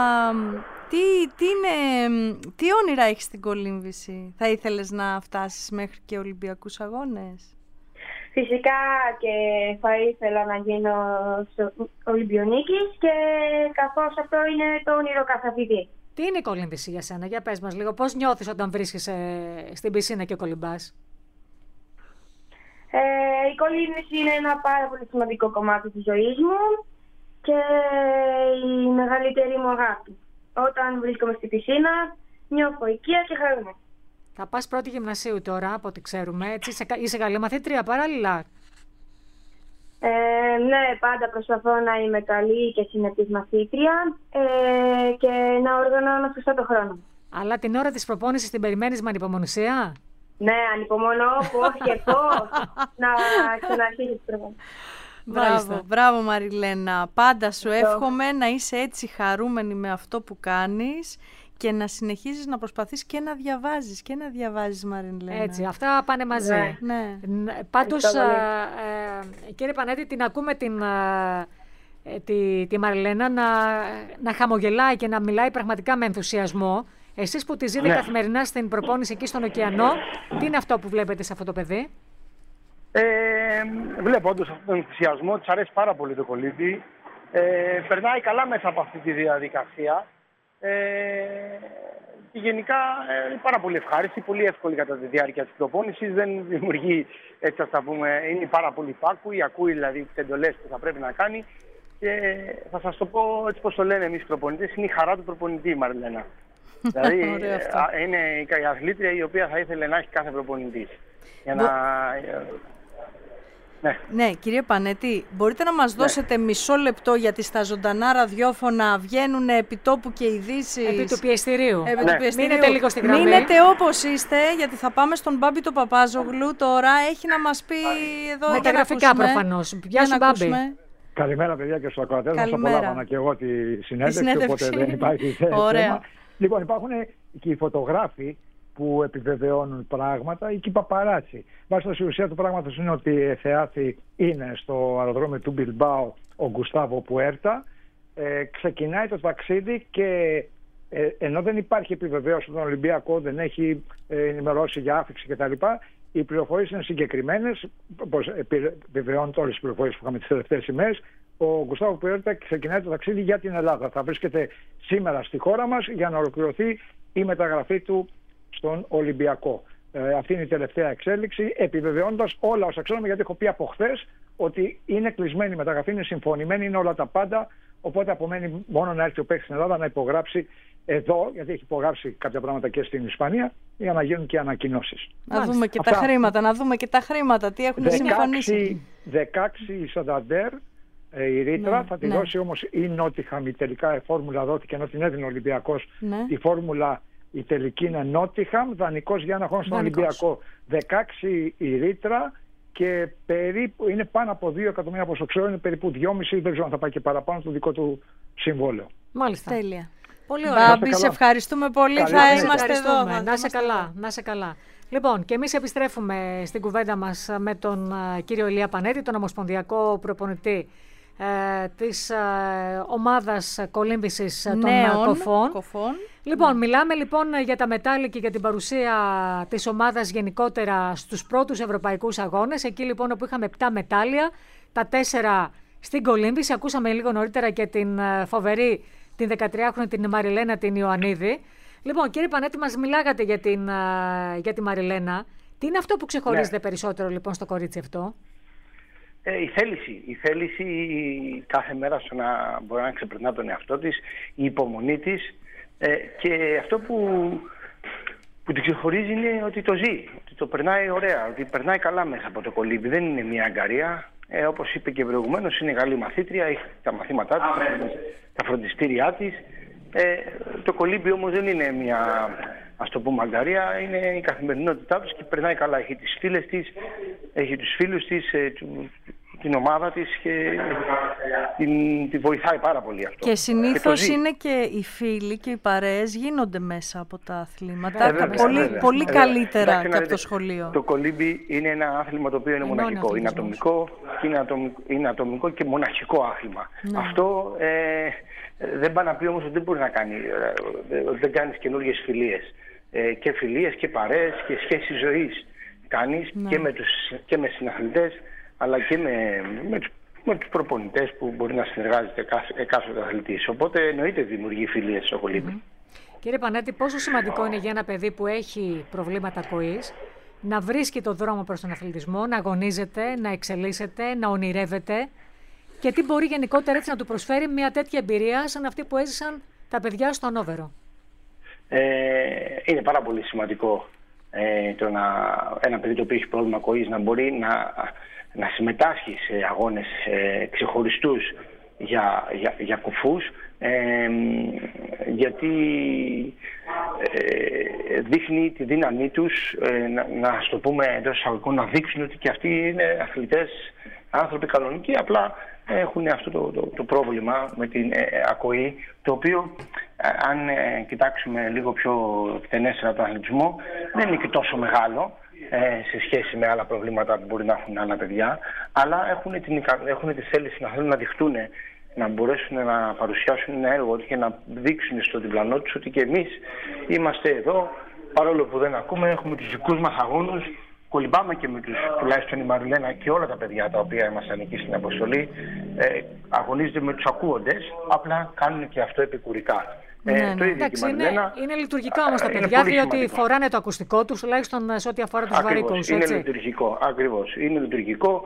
τι όνειρα έχεις στην κολύμβηση? Θα ήθελες να φτάσεις μέχρι και Ολυμπιακούς αγώνες? Φυσικά και θα ήθελα να γίνω Ολυμπιονίκης και καθώς αυτό είναι το όνειρο κάθε αθλητή. Τι είναι η κολύμβηση για σένα? Για πες μας λίγο. Πώς νιώθεις όταν βρίσκεσαι στην πισίνα και κολυμπάς? Η κολύμβηση είναι ένα πάρα πολύ σημαντικό κομμάτι της ζωής μου και η μεγαλύτερη μου αγάπη. Όταν βρίσκομαι στην πισίνα, νιώθω οικία και χαρούμενη. Θα πας πρώτη γυμνασίου τώρα, από ό,τι ξέρουμε. Έτσι, είσαι καλή μαθήτρια παράλληλα? Ναι, πάντα προσπαθώ να είμαι καλή και συνεπής μαθήτρια και να οργανώνω σωστά το χρόνο. Αλλά την ώρα της προπόνησης την περιμένεις με ανυπομονησία? Ναι, ανυπομονώ πώς και πώς να ξαναρχίσει την προπόνηση. Μπράβο Μαριλένα. Πάντα σου εύχομαι να είσαι έτσι χαρούμενη με αυτό που κάνεις και να συνεχίζεις να προσπαθείς και να διαβάζεις, Μαριλένα. Έτσι, αυτά πάνε μαζί. Ναι. Πάντως, κύριε Πανέτη, την ακούμε τη Μαριλένα να χαμογελάει και να μιλάει πραγματικά με ενθουσιασμό. Εσείς που τη ζείτε καθημερινά στην προπόνηση εκεί στον ωκεανό, τι είναι αυτό που βλέπετε σε αυτό το παιδί? Βλέπω όντως αυτόν τον ενθουσιασμό, της αρέσει πάρα πολύ το κολύμπι. Περνάει καλά μέσα από αυτή τη διαδικασία. Και γενικά είναι πάρα πολύ ευχάριστη, πολύ εύκολη κατά τη διάρκεια της προπόνησης. Δεν δημιουργεί, έτσι ας τα πούμε, είναι πάρα πολύ υπάκουη, ακούει δηλαδή τις εντολές που θα πρέπει να κάνει. Και θα σας το πω έτσι πως το λένε εμείς οι προπονητές, είναι η χαρά του προπονητή η Μαριλένα. Δηλαδή Ωραίο αυτό. είναι η αθλήτρια η οποία θα ήθελε να έχει κάθε προπονητής. Για να... Ναι, κύριε Πανέτη, μπορείτε να μας δώσετε μισό λεπτό, γιατί στα ζωντανά ραδιόφωνα βγαίνουν επιτόπου και ειδήσεις. Επί του πιεστηρίου. Μείνετε λίγο στη γραμμή. Μείνετε όπως είστε, γιατί θα πάμε στον Μπάμπη το Παπάζογλου τώρα. Έχει να μας πει εδώ. Με τα γραφικά προφανώς. Γεια σου, Μπάμπη. Καλημέρα, παιδιά, και στους ακροατές μας. Απολάμβανα και εγώ τη συνέντευξη, οπότε δεν υπάρχει θέμα. Λοιπόν, υπάρχουν και οι φωτογράφοι που επιβεβαιώνουν πράγματα ή και οι παπαράτσι. Βάσει στην ουσία του πράγματος είναι ότι θεάθη είναι στο αεροδρόμιο του Μπιλμπάου ο Γκουστάβο Πουέρτα. Ξεκινάει το ταξίδι και ενώ δεν υπάρχει επιβεβαίωση από τον Ολυμπιακό, δεν έχει ενημερώσει για άφηξη κτλ. Οι πληροφορίες είναι συγκεκριμένες, όπως επιβεβαιώνουν όλες τις πληροφορίες που είχαμε τις τελευταίες ημέρες. Ο Γκουστάβο Πουέρτα ξεκινάει το ταξίδι για την Ελλάδα. Θα βρίσκεται σήμερα στη χώρα μας για να ολοκληρωθεί η μεταγραφή του στον Ολυμπιακό. Αυτή είναι η τελευταία εξέλιξη, επιβεβαιώνοντας όλα όσα ξέρουμε, γιατί έχω πει από χθες ότι είναι κλεισμένη η μεταγραφή, είναι συμφωνημένη, είναι όλα τα πάντα. Οπότε απομένει μόνο να έρθει ο παίκτης στην Ελλάδα να υπογράψει εδώ, γιατί έχει υπογράψει κάποια πράγματα και στην Ισπανία, για να γίνουν και ανακοινώσεις. Να δούμε και τα χρήματα, τι έχουν συμφωνήσει. 16 η Σανταντέρ, η ρήτρα, θα τη δώσει όμως η Νότιχαμ. Η τελικά φόρμουλα δόθηκε, ενώ την έδινε ο Ολυμπιακός. Η φόρμουλα η τελική είναι Νότιχαμ, δανεικός για ένα χρόνο στον Ολυμπιακό. 16 η ρήτρα και περίπου είναι πάνω από 2 εκατομμύρια, όπως ξέρω, είναι περίπου 2,5, δεν ξέρω αν θα πάει και παραπάνω, το δικό του συμβόλαιο. Μάλιστα. Τέλεια. Πολύ ωραία. Μπάμπη, σε ευχαριστούμε πολύ. Θα είμαστε εδώ. Να είσαι καλά, να είσαι καλά. Λοιπόν, και εμείς επιστρέφουμε στην κουβέντα μας με τον κύριο Ηλία Πανέτη, τον ομοσπονδιακό προπονητή της ομάδας κολύμβησης των κοφών. Λοιπόν, μιλάμε λοιπόν για τα μετάλλια και για την παρουσία της ομάδας γενικότερα στους πρώτους ευρωπαϊκούς αγώνες. Εκεί λοιπόν όπου είχαμε 7 μετάλλια, τα 4 στην κολύμβηση. Ακούσαμε λίγο νωρίτερα και την φοβερή, την 13χρονη, την Μαριλένα την Ιωαννίδη. Λοιπόν, κύριε Πανέτη, μας μιλάγατε για τη Μαριλένα. Τι είναι αυτό που ξεχωρίζεται περισσότερο λοιπόν στο κορίτσι αυτό? Η θέληση κάθε μέρα στο να μπορεί να ξεπερνά τον εαυτό της, η υπομονή της, και αυτό που την ξεχωρίζει είναι ότι το ζει, ότι το περνάει ωραία, ότι περνάει καλά μέσα από το κολύμπι. Δεν είναι μια αγκαρία, όπως είπε και προηγουμένως, είναι καλή μαθήτρια, έχει τα μαθήματά της, τα φροντιστήριά της. Το κολύμπι όμως δεν είναι μια, ας το πούμε, αγκαρία, είναι η καθημερινότητά της και περνάει καλά. Έχει τις φίλες της, έχει τους φίλους της, την ομάδα της και τη βοηθάει πάρα πολύ αυτό. Και συνήθως είναι και οι φίλοι και οι παρέες γίνονται μέσα από τα αθλήματα πολύ καλύτερα και από το σχολείο. Το κολύμπι είναι ένα άθλημα το οποίο είναι μοναχικό. Είναι ατομικό και μοναχικό άθλημα. Ναι. Αυτό δεν πάει να πει όμως ότι δεν μπορεί να κάνει, δεν κάνεις καινούργιες φιλίες. Και φιλίες και παρέες και σχέσεις ζωής κάνεις, ναι, και με συναθλητές, αλλά και με τους προπονητές που μπορεί να συνεργάζεται εκάστοτε αθλητής. Οπότε εννοείται δημιουργεί φιλίες στο κολύμπι. Κύριε Πανέτη, πόσο σημαντικό είναι για ένα παιδί που έχει προβλήματα ακοής να βρίσκει το δρόμο προς τον αθλητισμό, να αγωνίζεται, να εξελίσσεται, να ονειρεύεται, και τι μπορεί γενικότερα έτσι να του προσφέρει μια τέτοια εμπειρία σαν αυτή που έζησαν τα παιδιά στο Ανόβερο? Είναι πάρα πολύ σημαντικό ένα παιδί το οποίο έχει πρόβλημα ακοής να μπορεί να συμμετάσχει σε αγώνες ξεχωριστούς για κουφούς, γιατί δείχνει τη δύναμή τους, να στο πούμε εντός εισαγωγικών, να δείξουν ότι και αυτοί είναι αθλητές, άνθρωποι κανονικοί, απλά έχουν αυτό το πρόβλημα με την ακοή, το οποίο αν κοιτάξουμε λίγο πιο εκτενέστερα τον αθλητισμό, δεν είναι και τόσο μεγάλο σε σχέση με άλλα προβλήματα που μπορεί να έχουν άλλα παιδιά, αλλά έχουν τη θέληση να θέλουν να δειχτούν, να μπορέσουν να παρουσιάσουν ένα έργο και να δείξουν στο διπλανό τους ότι και εμείς είμαστε εδώ, παρόλο που δεν ακούμε, έχουμε τους δικούς μας αγώνους, κολυμπάμε και με τους, τουλάχιστον η Μαριλένα και όλα τα παιδιά τα οποία ήμασταν εκεί στην αποστολή, αγωνίζονται με τους ακούοντες, απλά κάνουν και αυτό επικουρικά. Εντάξει, είναι λειτουργικά όμως τα παιδιά, διότι φοράνε το ακουστικό τους, τουλάχιστον σε ό,τι αφορά τους βαρύκους. Είναι λειτουργικό, ακριβώς. Είναι λειτουργικό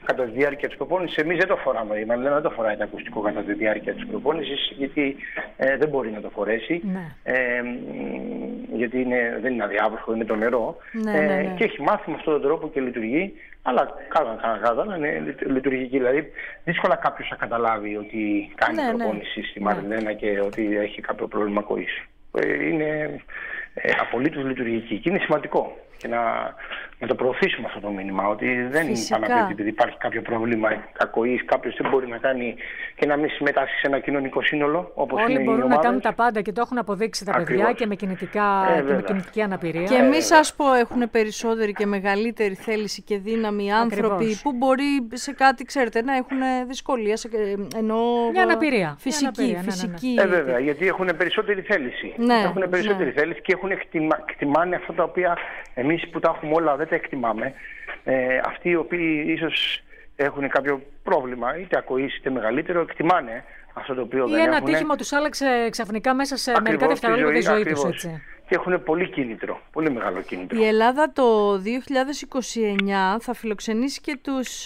κατά τη διάρκεια της προπόνησης. Εμείς δεν το φοράμε. Η Μαριλένα δεν το φοράει το ακουστικό κατά τη διάρκεια της προπόνησης, γιατί δεν μπορεί να το φορέσει. Ναι. Γιατί δεν είναι αδιάβροχο, είναι το νερό. Ναι. Και έχει μάθει με αυτόν τον τρόπο και λειτουργεί. Αλλά καλά, είναι λειτουργική. Δηλαδή, δύσκολα κάποιος θα καταλάβει ότι κάνει προπόνηση στη Μαριλένα και ότι έχει κάποιο πρόβλημα ακοής. Είναι απολύτως λειτουργική και είναι σημαντικό. Και να το προωθήσουμε αυτό το μήνυμα, ότι δεν είναι πάνω επειδή υπάρχει κάποιο πρόβλημα ακοής, κάποιος δεν μπορεί να κάνει και να μην συμμετάσχει σε ένα κοινωνικό σύνολο. Όπως όλοι είναι μπορούν να κάνουν τα πάντα και το έχουν αποδείξει τα παιδιά και με κινητική αναπηρία. Και μη σας πω, έχουν περισσότερη και μεγαλύτερη θέληση και δύναμη άνθρωποι που μπορεί σε κάτι, ξέρετε, να έχουν δυσκολία, μια αναπηρία. Φυσική. Βέβαια, γιατί έχουν περισσότερη θέληση. Έχουν περισσότερη θέληση και εκτιμάνε αυτά τα οποία εμείς που τα έχουμε όλα δεν τα εκτιμάμε. Αυτοί οι οποίοι ίσως έχουν κάποιο πρόβλημα, είτε ακοής είτε μεγαλύτερο, εκτιμάνε αυτό το οποίο δεν έχουν. Ή ένα τύχημα τους άλλαξε ξαφνικά μέσα σε μερικά δευτερόλεπτα τη ζωή τους, έτσι. Και έχουν πολύ κίνητρο, πολύ μεγάλο κίνητρο. Η Ελλάδα το 2029 θα φιλοξενήσει και τους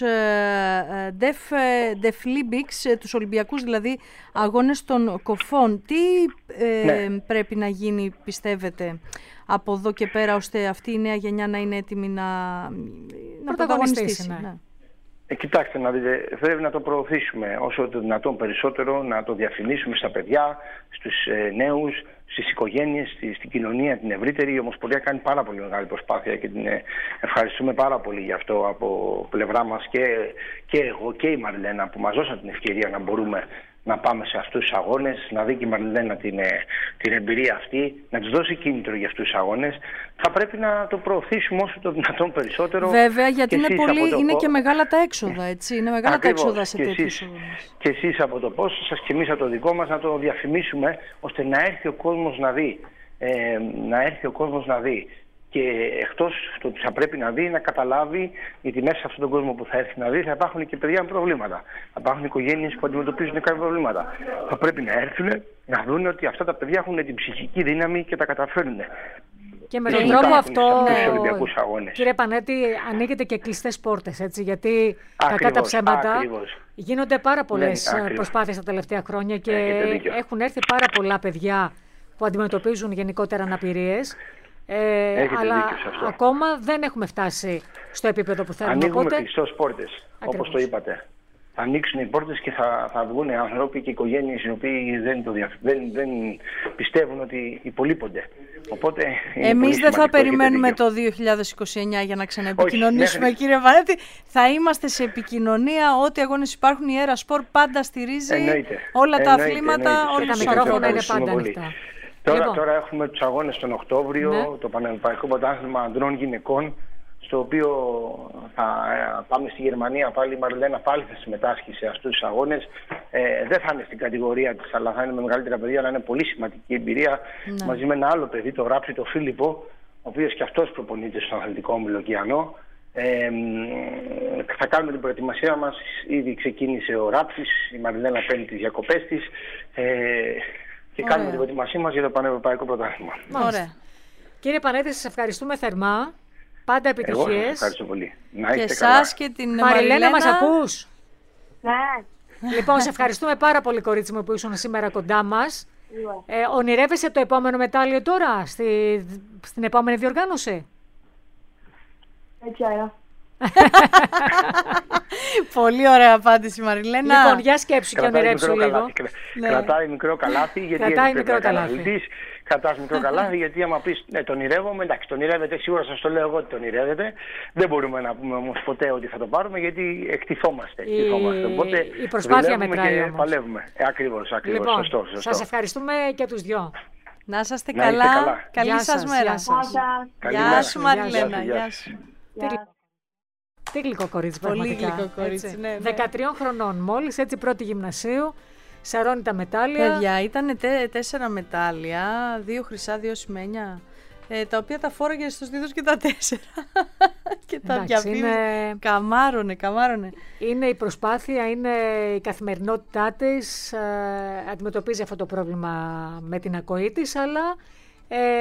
Deaflympics, τους Ολυμπιακούς δηλαδή αγώνες των κοφών. Τι πρέπει να γίνει, πιστεύετε, από εδώ και πέρα, ώστε αυτή η νέα γενιά να είναι έτοιμη να πρωταγωνιστήσει? Κοιτάξτε να δείτε, πρέπει να το προωθήσουμε όσο το δυνατόν περισσότερο, να το διαφημίσουμε στα παιδιά, στους νέους, στις οικογένειες, στην κοινωνία την ευρύτερη. Η Ομοσπονδία κάνει πάρα πολύ μεγάλη προσπάθεια και την ευχαριστούμε πάρα πολύ γι' αυτό από πλευρά μας και εγώ και η Μαριλένα που μας δώσαν την ευκαιρία να μπορούμε να πάμε σε αυτούς τους αγώνες, να δει και η Μαριλένα την εμπειρία αυτή, να τους δώσει κίνητρο για αυτούς τους αγώνες. Θα πρέπει να το προωθήσουμε όσο το δυνατόν περισσότερο. Βέβαια, γιατί είναι και μεγάλα τα έξοδα, έτσι. Είναι μεγάλα τα έξοδα σε τέτοιους αγώνες. Και εσείς από το πώς σας και εμείς από το δικό μας να το διαφημίσουμε, ώστε να έρθει ο κόσμος να δει. Και εκτός το ότι θα πρέπει να δει, να καταλάβει, γιατί μέσα σε αυτόν τον κόσμο που θα έρθει να δει θα υπάρχουν και παιδιά με προβλήματα. Θα υπάρχουν οικογένειες που αντιμετωπίζουν κάποια προβλήματα. Θα πρέπει να έρθουν να δουν ότι αυτά τα παιδιά έχουν την ψυχική δύναμη και τα καταφέρνουν. Και με τον τρόπο αυτό, κύριε Πανέτη, ανοίγεται και κλειστές πόρτες, έτσι, γιατί κακά τα ψέματα γίνονται πάρα πολλές προσπάθειες τα τελευταία χρόνια και έχουν έρθει πάρα πολλά παιδιά που αντιμετωπίζουν γενικότερα αναπηρίες. Αλλά ακόμα δεν έχουμε φτάσει στο επίπεδο που θέλουμε. Ανοίγουμε κλειστές πόρτες, όπως το είπατε. Θα ανοίξουν οι πόρτες και θα βγουν άνθρωποι και οικογένειες οι οποίοι δεν πιστεύουν ότι υπολείπονται. Οπότε εμείς δεν θα περιμένουμε το 2029 για να ξαναεπικοινωνήσουμε, κύριε Πανέτη. Θα είμαστε σε επικοινωνία. Ό,τι αγώνες υπάρχουν, η Έρα Σπορ πάντα στηρίζει όλα τα αθλήματα. Όλα τα μικρόφωνα είναι πάντα ανοιχτά. Τώρα έχουμε τους αγώνες τον Οκτώβριο, το Πανευρωπαϊκό Πρωτάθλημα Ανδρών Γυναικών, στο οποίο θα πάμε στη Γερμανία πάλι. Η Μαριλένα πάλι θα συμμετάσχει σε αυτούς τους αγώνες. Δεν θα είναι στην κατηγορία της, αλλά θα είναι με μεγαλύτερα παιδιά, αλλά είναι πολύ σημαντική εμπειρία. Μαζί με ένα άλλο παιδί, το Γράψη, το Φίλιππο, ο οποίος και αυτός προπονείται στον αθλητικό όμιλο Κιανό. Θα κάνουμε την προετοιμασία μας. Ήδη ξεκίνησε ο Ράψης, η Μαριλένα παίρνει τις διακοπές της. Και κάνουμε την προετοιμασία μας για το Πανευρωπαϊκό Πρωτάθλημα. Ωραία. Κύριε Πανέτη, σας ευχαριστούμε θερμά. Πάντα επιτυχίες. Εγώ σας ευχαριστώ πολύ. Να είστε και εσάς και την Μαριλένα, μας ακούς? Ναι. Λοιπόν, σε ευχαριστούμε πάρα πολύ, κορίτσι μου, που ήσουν σήμερα κοντά μας. Ονειρεύεσαι το επόμενο μετάλλιο τώρα, στην επόμενη διοργάνωση? Δεν ξέρω. Πολύ ωραία απάντηση, Μαριλένα. Λοιπόν, για σκέψου και ονειρέψου λίγο. Κρατάει μικρό καλάθι, γιατί κρατάει μικρό καλάθι. Κρατάς μικρό καλάθι, γιατί άμα πεις ναι, τον ονειρεύομαι, εντάξει, τον ονειρεύεται, σίγουρα σας το λέω εγώ ότι τον ονειρεύεται. Δεν μπορούμε να πούμε όμως ποτέ ότι θα το πάρουμε, γιατί εκτιθόμαστε. Οπότε η προσπάθεια μετράει και παλεύουμε. Ακριβώς, λοιπόν, σωστό. Σας ευχαριστούμε και τους δυο. Να είστε καλά. Καλή σας μέρα. Γεια σου, Μαριλένα. Τι γλυκό κορίτσι, πολύ γλυκό κορίτσι, ναι. 13 χρονών μόλις, έτσι, πρώτη γυμνασίου, σαρώνει τα μετάλλια. Παιδιά, ήταν 4 μετάλλια, 2 χρυσά, 2 σημαίνια, τα οποία τα φόραγε στο στήθος και τα 4. Και τα διαβίβησε. Καμάρωνε. Είναι η προσπάθεια, είναι η καθημερινότητά της, αντιμετωπίζει αυτό το πρόβλημα με την ακοή της, αλλά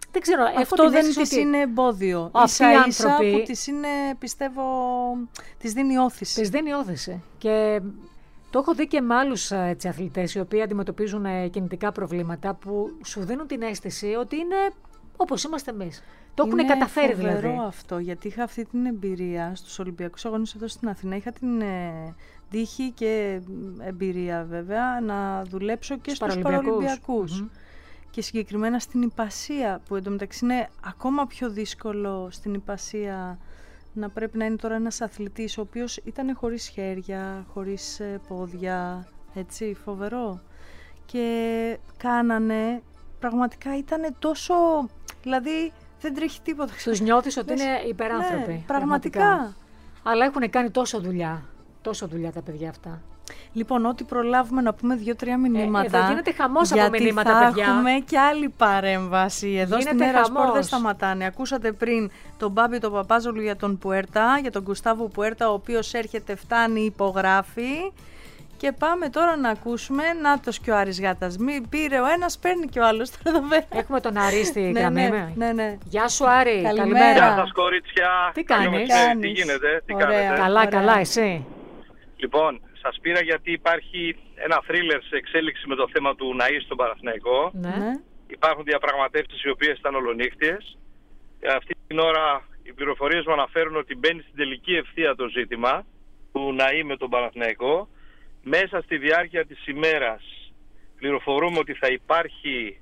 Δεν ξέρω, αυτό δεν της είναι εμπόδιο. Ίσα-ίσα που της είναι, πιστεύω, της δίνει όθηση. Της δίνει όθηση. Και το έχω δει και με άλλους αθλητές οι οποίοι αντιμετωπίζουν κινητικά προβλήματα που σου δίνουν την αίσθηση ότι είναι όπως είμαστε εμείς. Το έχουν καταφέρει δηλαδή. Είναι φοβερό αυτό, γιατί είχα αυτή την εμπειρία στους Ολυμπιακούς Αγώνες εδώ στην Αθήνα. Είχα την τύχη και εμπειρία βέβαια να δουλέψω και στους Παραολυμπιακούς. Και συγκεκριμένα στην ιππασία, που εντωμεταξύ είναι ακόμα πιο δύσκολο στην ιππασία να πρέπει να είναι τώρα ένας αθλητής ο οποίος ήταν χωρίς χέρια, χωρίς πόδια, έτσι, φοβερό. Και κάνανε, πραγματικά ήταν τόσο, δηλαδή δεν τρέχει τίποτα. Τους νιώθεις ότι είναι υπεράνθρωποι. Ναι, πραγματικά. Αλλά έχουν κάνει τόσο δουλειά τα παιδιά αυτά. Λοιπόν, ό,τι προλάβουμε να πούμε 2-3 μηνύματα. Εδώ γίνεται χαμός από μηνύματα, παιδιά. Γιατί θα έχουμε και άλλη παρέμβαση. Εδώ στην Έρα Σπορ δεν σταματάνε. Ακούσατε πριν τον Μπάμπη τον Παπάζολου για τον Πουέρτα, για τον Γκουστάβο Πουέρτα, ο οποίος έρχεται, φτάνει, υπογράφει. Και πάμε τώρα να ακούσουμε. Νάτος και ο Άρης Γάτας. Μην πήρε ο ένας, παίρνει και ο άλλος. Έχουμε τον Άρη στη γραμμή. Ναι. Γεια σου, Άρη. Καλημέρα. Γεια σας, κορίτσια. Τι κάνεις? Τι γίνεται, τι κάνετε? Καλά, εσύ? Λοιπόν, σας πήρα γιατί υπάρχει ένα θρίλερ σε εξέλιξη με το θέμα του Ναΐ στον Παναθηναϊκό. Ναι. Υπάρχουν διαπραγματεύσεις οι οποίες ήταν ολονύχτιες. Αυτή την ώρα οι πληροφορίες μου αναφέρουν ότι μπαίνει στην τελική ευθεία το ζήτημα του Ναΐ με τον Παναθηναϊκό. Μέσα στη διάρκεια της ημέρας πληροφορούμε ότι θα υπάρχει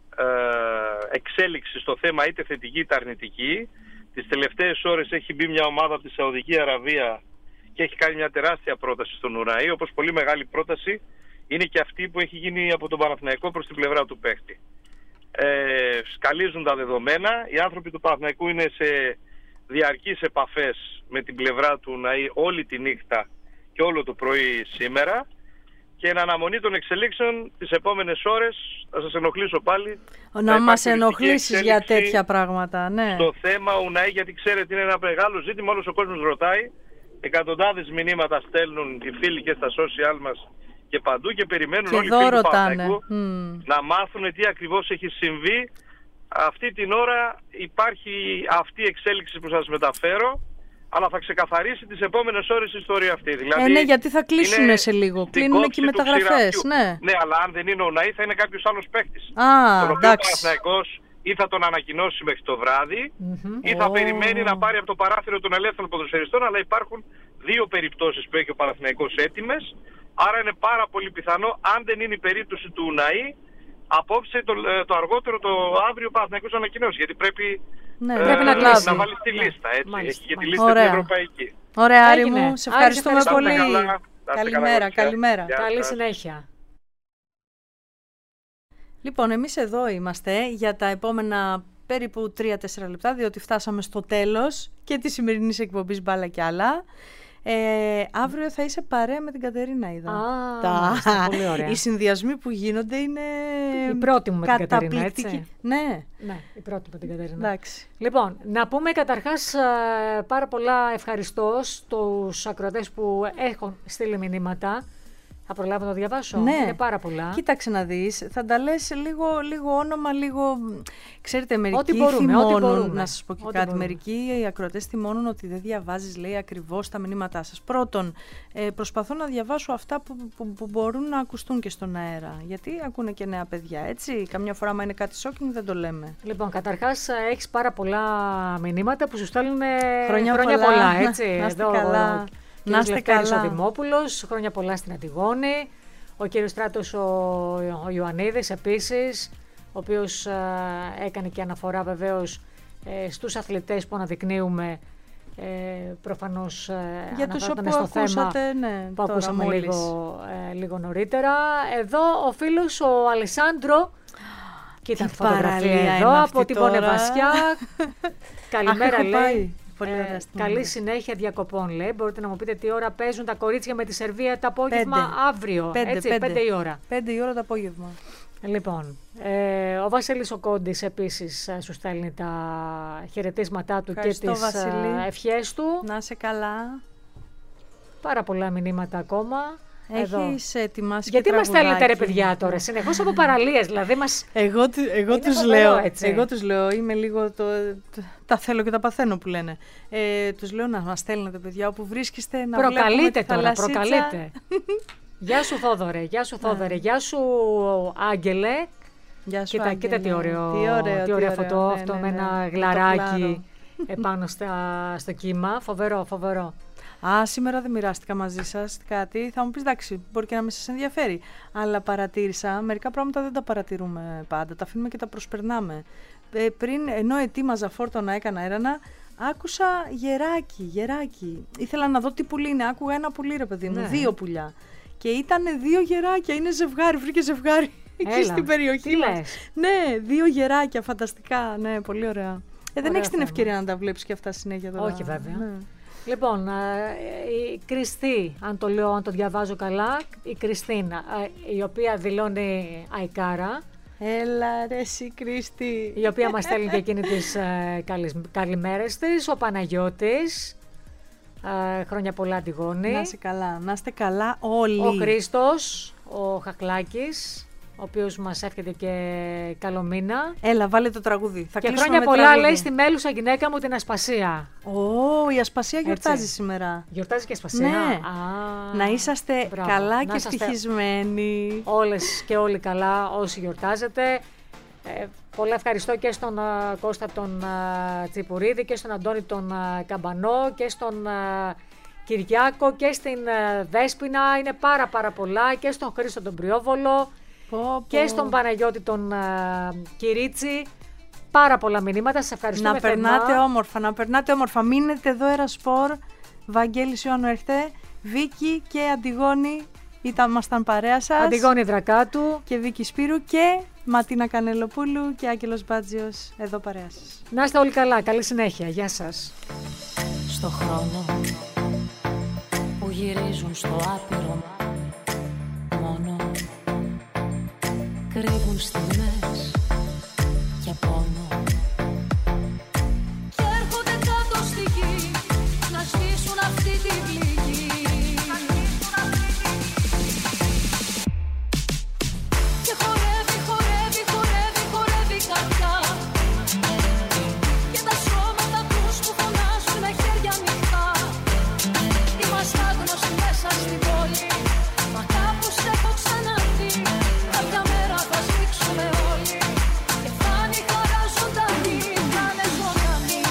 εξέλιξη στο θέμα είτε θετική είτε αρνητική. Τις τελευταίες ώρες έχει μπει μια ομάδα από τη Σαουδική Αραβία και έχει κάνει μια τεράστια πρόταση στον Ναΐ, όπως πολύ μεγάλη πρόταση είναι και αυτή που έχει γίνει από τον Παναθηναϊκό προς την πλευρά του παίχτη. Σκαλίζουν τα δεδομένα, οι άνθρωποι του Παναθηναϊκού είναι σε διαρκείς επαφές με την πλευρά του Ναΐ όλη τη νύχτα και όλο το πρωί σήμερα, και εν αναμονή των εξελίξεων τις επόμενες ώρες θα σας ενοχλήσω πάλι. Να μας ενοχλήσεις για τέτοια πράγματα, ναι. Στο θέμα Ναΐ, γιατί ξέρετε είναι ένα μεγάλο ζήτημα, όλος ο κόσμος ρωτάει. Εκατοντάδες μηνύματα στέλνουν οι φίλοι και στα social μας και παντού και περιμένουν και όλοι οι φίλοι του Παναθηναϊκού να μάθουν τι ακριβώς έχει συμβεί. Αυτή την ώρα υπάρχει αυτή η εξέλιξη που σας μεταφέρω, αλλά θα ξεκαθαρίσει τις επόμενες ώρες η ιστορία αυτή. Δηλαδή, ναι, γιατί θα κλείσουν σε λίγο. Κλείνουν και οι μεταγραφές. Ναι, αλλά αν δεν είναι ο Ναΐ θα είναι κάποιος άλλος παίχτης. Τον οποίο ο Παναθηναϊκός ή θα τον ανακοινώσει μέχρι το βράδυ ή θα περιμένει να πάρει από το παράθυρο των ελεύθερων ποδοσφαιριστών, αλλά υπάρχουν δύο περιπτώσεις που έχει ο Παναθηναϊκός έτοιμες, άρα είναι πάρα πολύ πιθανό, αν δεν είναι η περίπτωση του Ναΐ, απόψε το αργότερο το αύριο ο Παναθηναϊκός ανακοινώσει, γιατί πρέπει, να βάλει στη λίστα, έτσι, έχει και τη λίστα την ευρωπαϊκή. Ωραία, Άρη μου, σε ευχαριστούμε πολύ. Καλημέρα. Καλή συνέχεια. Λοιπόν, εμείς εδώ είμαστε για τα επόμενα περίπου 3-4 λεπτά, διότι φτάσαμε στο τέλος και της σημερινής εκπομπής Μπάλα κι άλλα. Αύριο θα είσαι παρέα με την Κατερίνα, είδα. Πολύ ωραία. Οι συνδυασμοί που γίνονται είναι η πρώτη μου με την Κατερίνα, έτσι. Ναι, η πρώτη με την Κατερίνα. Εντάξει. Λοιπόν, να πούμε καταρχάς πάρα πολλά ευχαριστώ στους ακροατές που έχουν στείλει μηνύματα. Θα προλάβω να το διαβάσω. Ναι. Είναι πάρα πολλά. Κοίταξε να δεις. Θα τα λες λίγο όνομα, λίγο... Ξέρετε, μερικοί ό,τι μπορούμε. Να σας πω και κάτι. Μερικοί οι ακροατές θυμώνουν ότι δεν διαβάζεις, λέει, ακριβώς τα μηνύματά σας. Πρώτον, προσπαθώ να διαβάσω αυτά που μπορούν να ακουστούν και στον αέρα. Γιατί ακούνε και νέα παιδιά, έτσι. Καμιά φορά, άμα είναι κάτι shocking, δεν το λέμε. Λοιπόν, καταρχάς, έχεις πάρα πολλά μηνύματα που σου στέλνουν χρόνια πολλά, έτσι. Να είστε καλά. Να είστε καλά. Ο Δημόπουλος, χρόνια πολλά στην Αντιγόνη. Ο κύριος Στράτος ο Ιωαννίδης επίσης, ο οποίος έκανε και αναφορά βεβαίως στους αθλητές που αναδεικνύουμε, προφανώς για τους όπου στο ακούσατε, θέμα που ακούσαμε λίγο νωρίτερα. Εδώ ο φίλος ο Αλεσάντρο, κοίτα τη φωτογραφία εδώ από την Πονεβασιά. Καλημέρα, λέει. Καλή συνέχεια διακοπών, λέει. Μπορείτε να μου πείτε τι ώρα παίζουν τα κορίτσια με τη Σερβία το απόγευμα αύριο. 5 η ώρα. 5 η ώρα το απόγευμα. Λοιπόν, ο Βασίλης ο Κόντης επίσης σου στέλνει τα χαιρετίσματά του και τις ευχές του. Να είσαι καλά. Πάρα πολλά μηνύματα ακόμα. Έχεις ετοιμάσει γιατί και μας στέλνετε ρε παιδιά τώρα, συνεχώς από παραλίες, δηλαδή μας... Εγώ τους λέω, είμαι λίγο τα θέλω και τα παθαίνω που λένε. Τους λέω να μας στέλνετε παιδιά, όπου βρίσκεστε να βλέπουμε τη θαλασσίτσα. Προκαλείτε. Γεια σου Θόδωρε, γεια σου Θόδωρε, γεια σου Άγγελε. Κοίτα τι ωραίο φωτό αυτό με ένα γλαράκι επάνω στο κύμα, φοβερό. Σήμερα δεν μοιράστηκα μαζί σας κάτι. Θα μου πεις εντάξει, μπορεί και να μην σας ενδιαφέρει. Αλλά παρατήρησα, μερικά πράγματα δεν τα παρατηρούμε πάντα. Τα αφήνουμε και τα προσπερνάμε. Ενώ ετοίμαζα φόρτο να έκανα έρανα, άκουσα γεράκι. Ήθελα να δω τι πουλί είναι. Άκουγα ένα πουλί, ρε παιδί μου, 2 πουλιά. Και ήταν 2 γεράκια. Είναι ζευγάρι, βρήκε ζευγάρι εκεί στην περιοχή μας. Ναι, 2 γεράκια, φανταστικά. Ναι, πολύ ωραία. Δεν έχεις την ευκαιρία να τα βλέπεις και αυτά συνέχεια τώρα. Όχι βέβαια. Ναι. Λοιπόν, η Κριστή, αν το διαβάζω καλά, η Κριστίνα, η οποία δηλώνει αικάρα. Έλα ρε εσύ Κρίστη. Η οποία μας στέλνει και εκείνη τις καλημέρες της. Ο Παναγιώτης, χρόνια πολλά Αντιγόνη. Να είστε καλά όλοι. Ο Χρήστος, ο Χακλάκης, ο οποίος μας εύχεται και καλό μήνα. Έλα, βάλε το τραγούδι. Και χρόνια πολλά τραγούδι. Λέει στη μέλουσα γυναίκα μου την Ασπασία. Η Ασπασία γιορτάζει σήμερα. Γιορτάζει και Ασπασία. Ναι. Να είσαστε καλά και ευτυχισμένοι. Όλες και όλοι καλά όσοι γιορτάζετε. Πολλά ευχαριστώ και στον Κώστα τον Τσιπουρίδη και στον Αντώνη τον Καμπανό και στον Κυριάκο και στην Δέσποινα. Είναι πάρα πολλά και στον Χρήστο τον Πριόβολο. Και στον Παναγιώτη τον Κυρίτσι. Πάρα πολλά μηνύματα. Σας ευχαριστούμε. Να περνάτε όμορφα. Μείνετε εδώ, Ερασπορ. Βαγγέλης Ιωάννου έρχεται. Βίκη και Αντιγόνη ήμασταν παρέα σας. Αντιγόνη Δρακάτου. Και Βίκη Σπύρου και Ματίνα Κανελοπούλου και Άγγελος Μπάτζιος εδώ παρέα σας. Να είστε όλοι καλά. Καλή συνέχεια. Γεια σας. Στο χρόνο που γυρίζουν στο άπειρο μόνο κρύβουν στιγμές και πόνο. Και έρχονται κάτω στη γη να σβήσουν αυτή τη πληγή. Και χορεύει η καρδιά. Και τα σώματα τους που φωνάζουν με χέρια ανοιχτά. Είμαστε άγνωστοι μέσα στην πόλη, μα κάπου σε έχω ξαναδεί. Κάποια μέρα θα σφίξουμε όλοι και θα είναι η χαρά ζωντανή, θα είναι ζωντανή.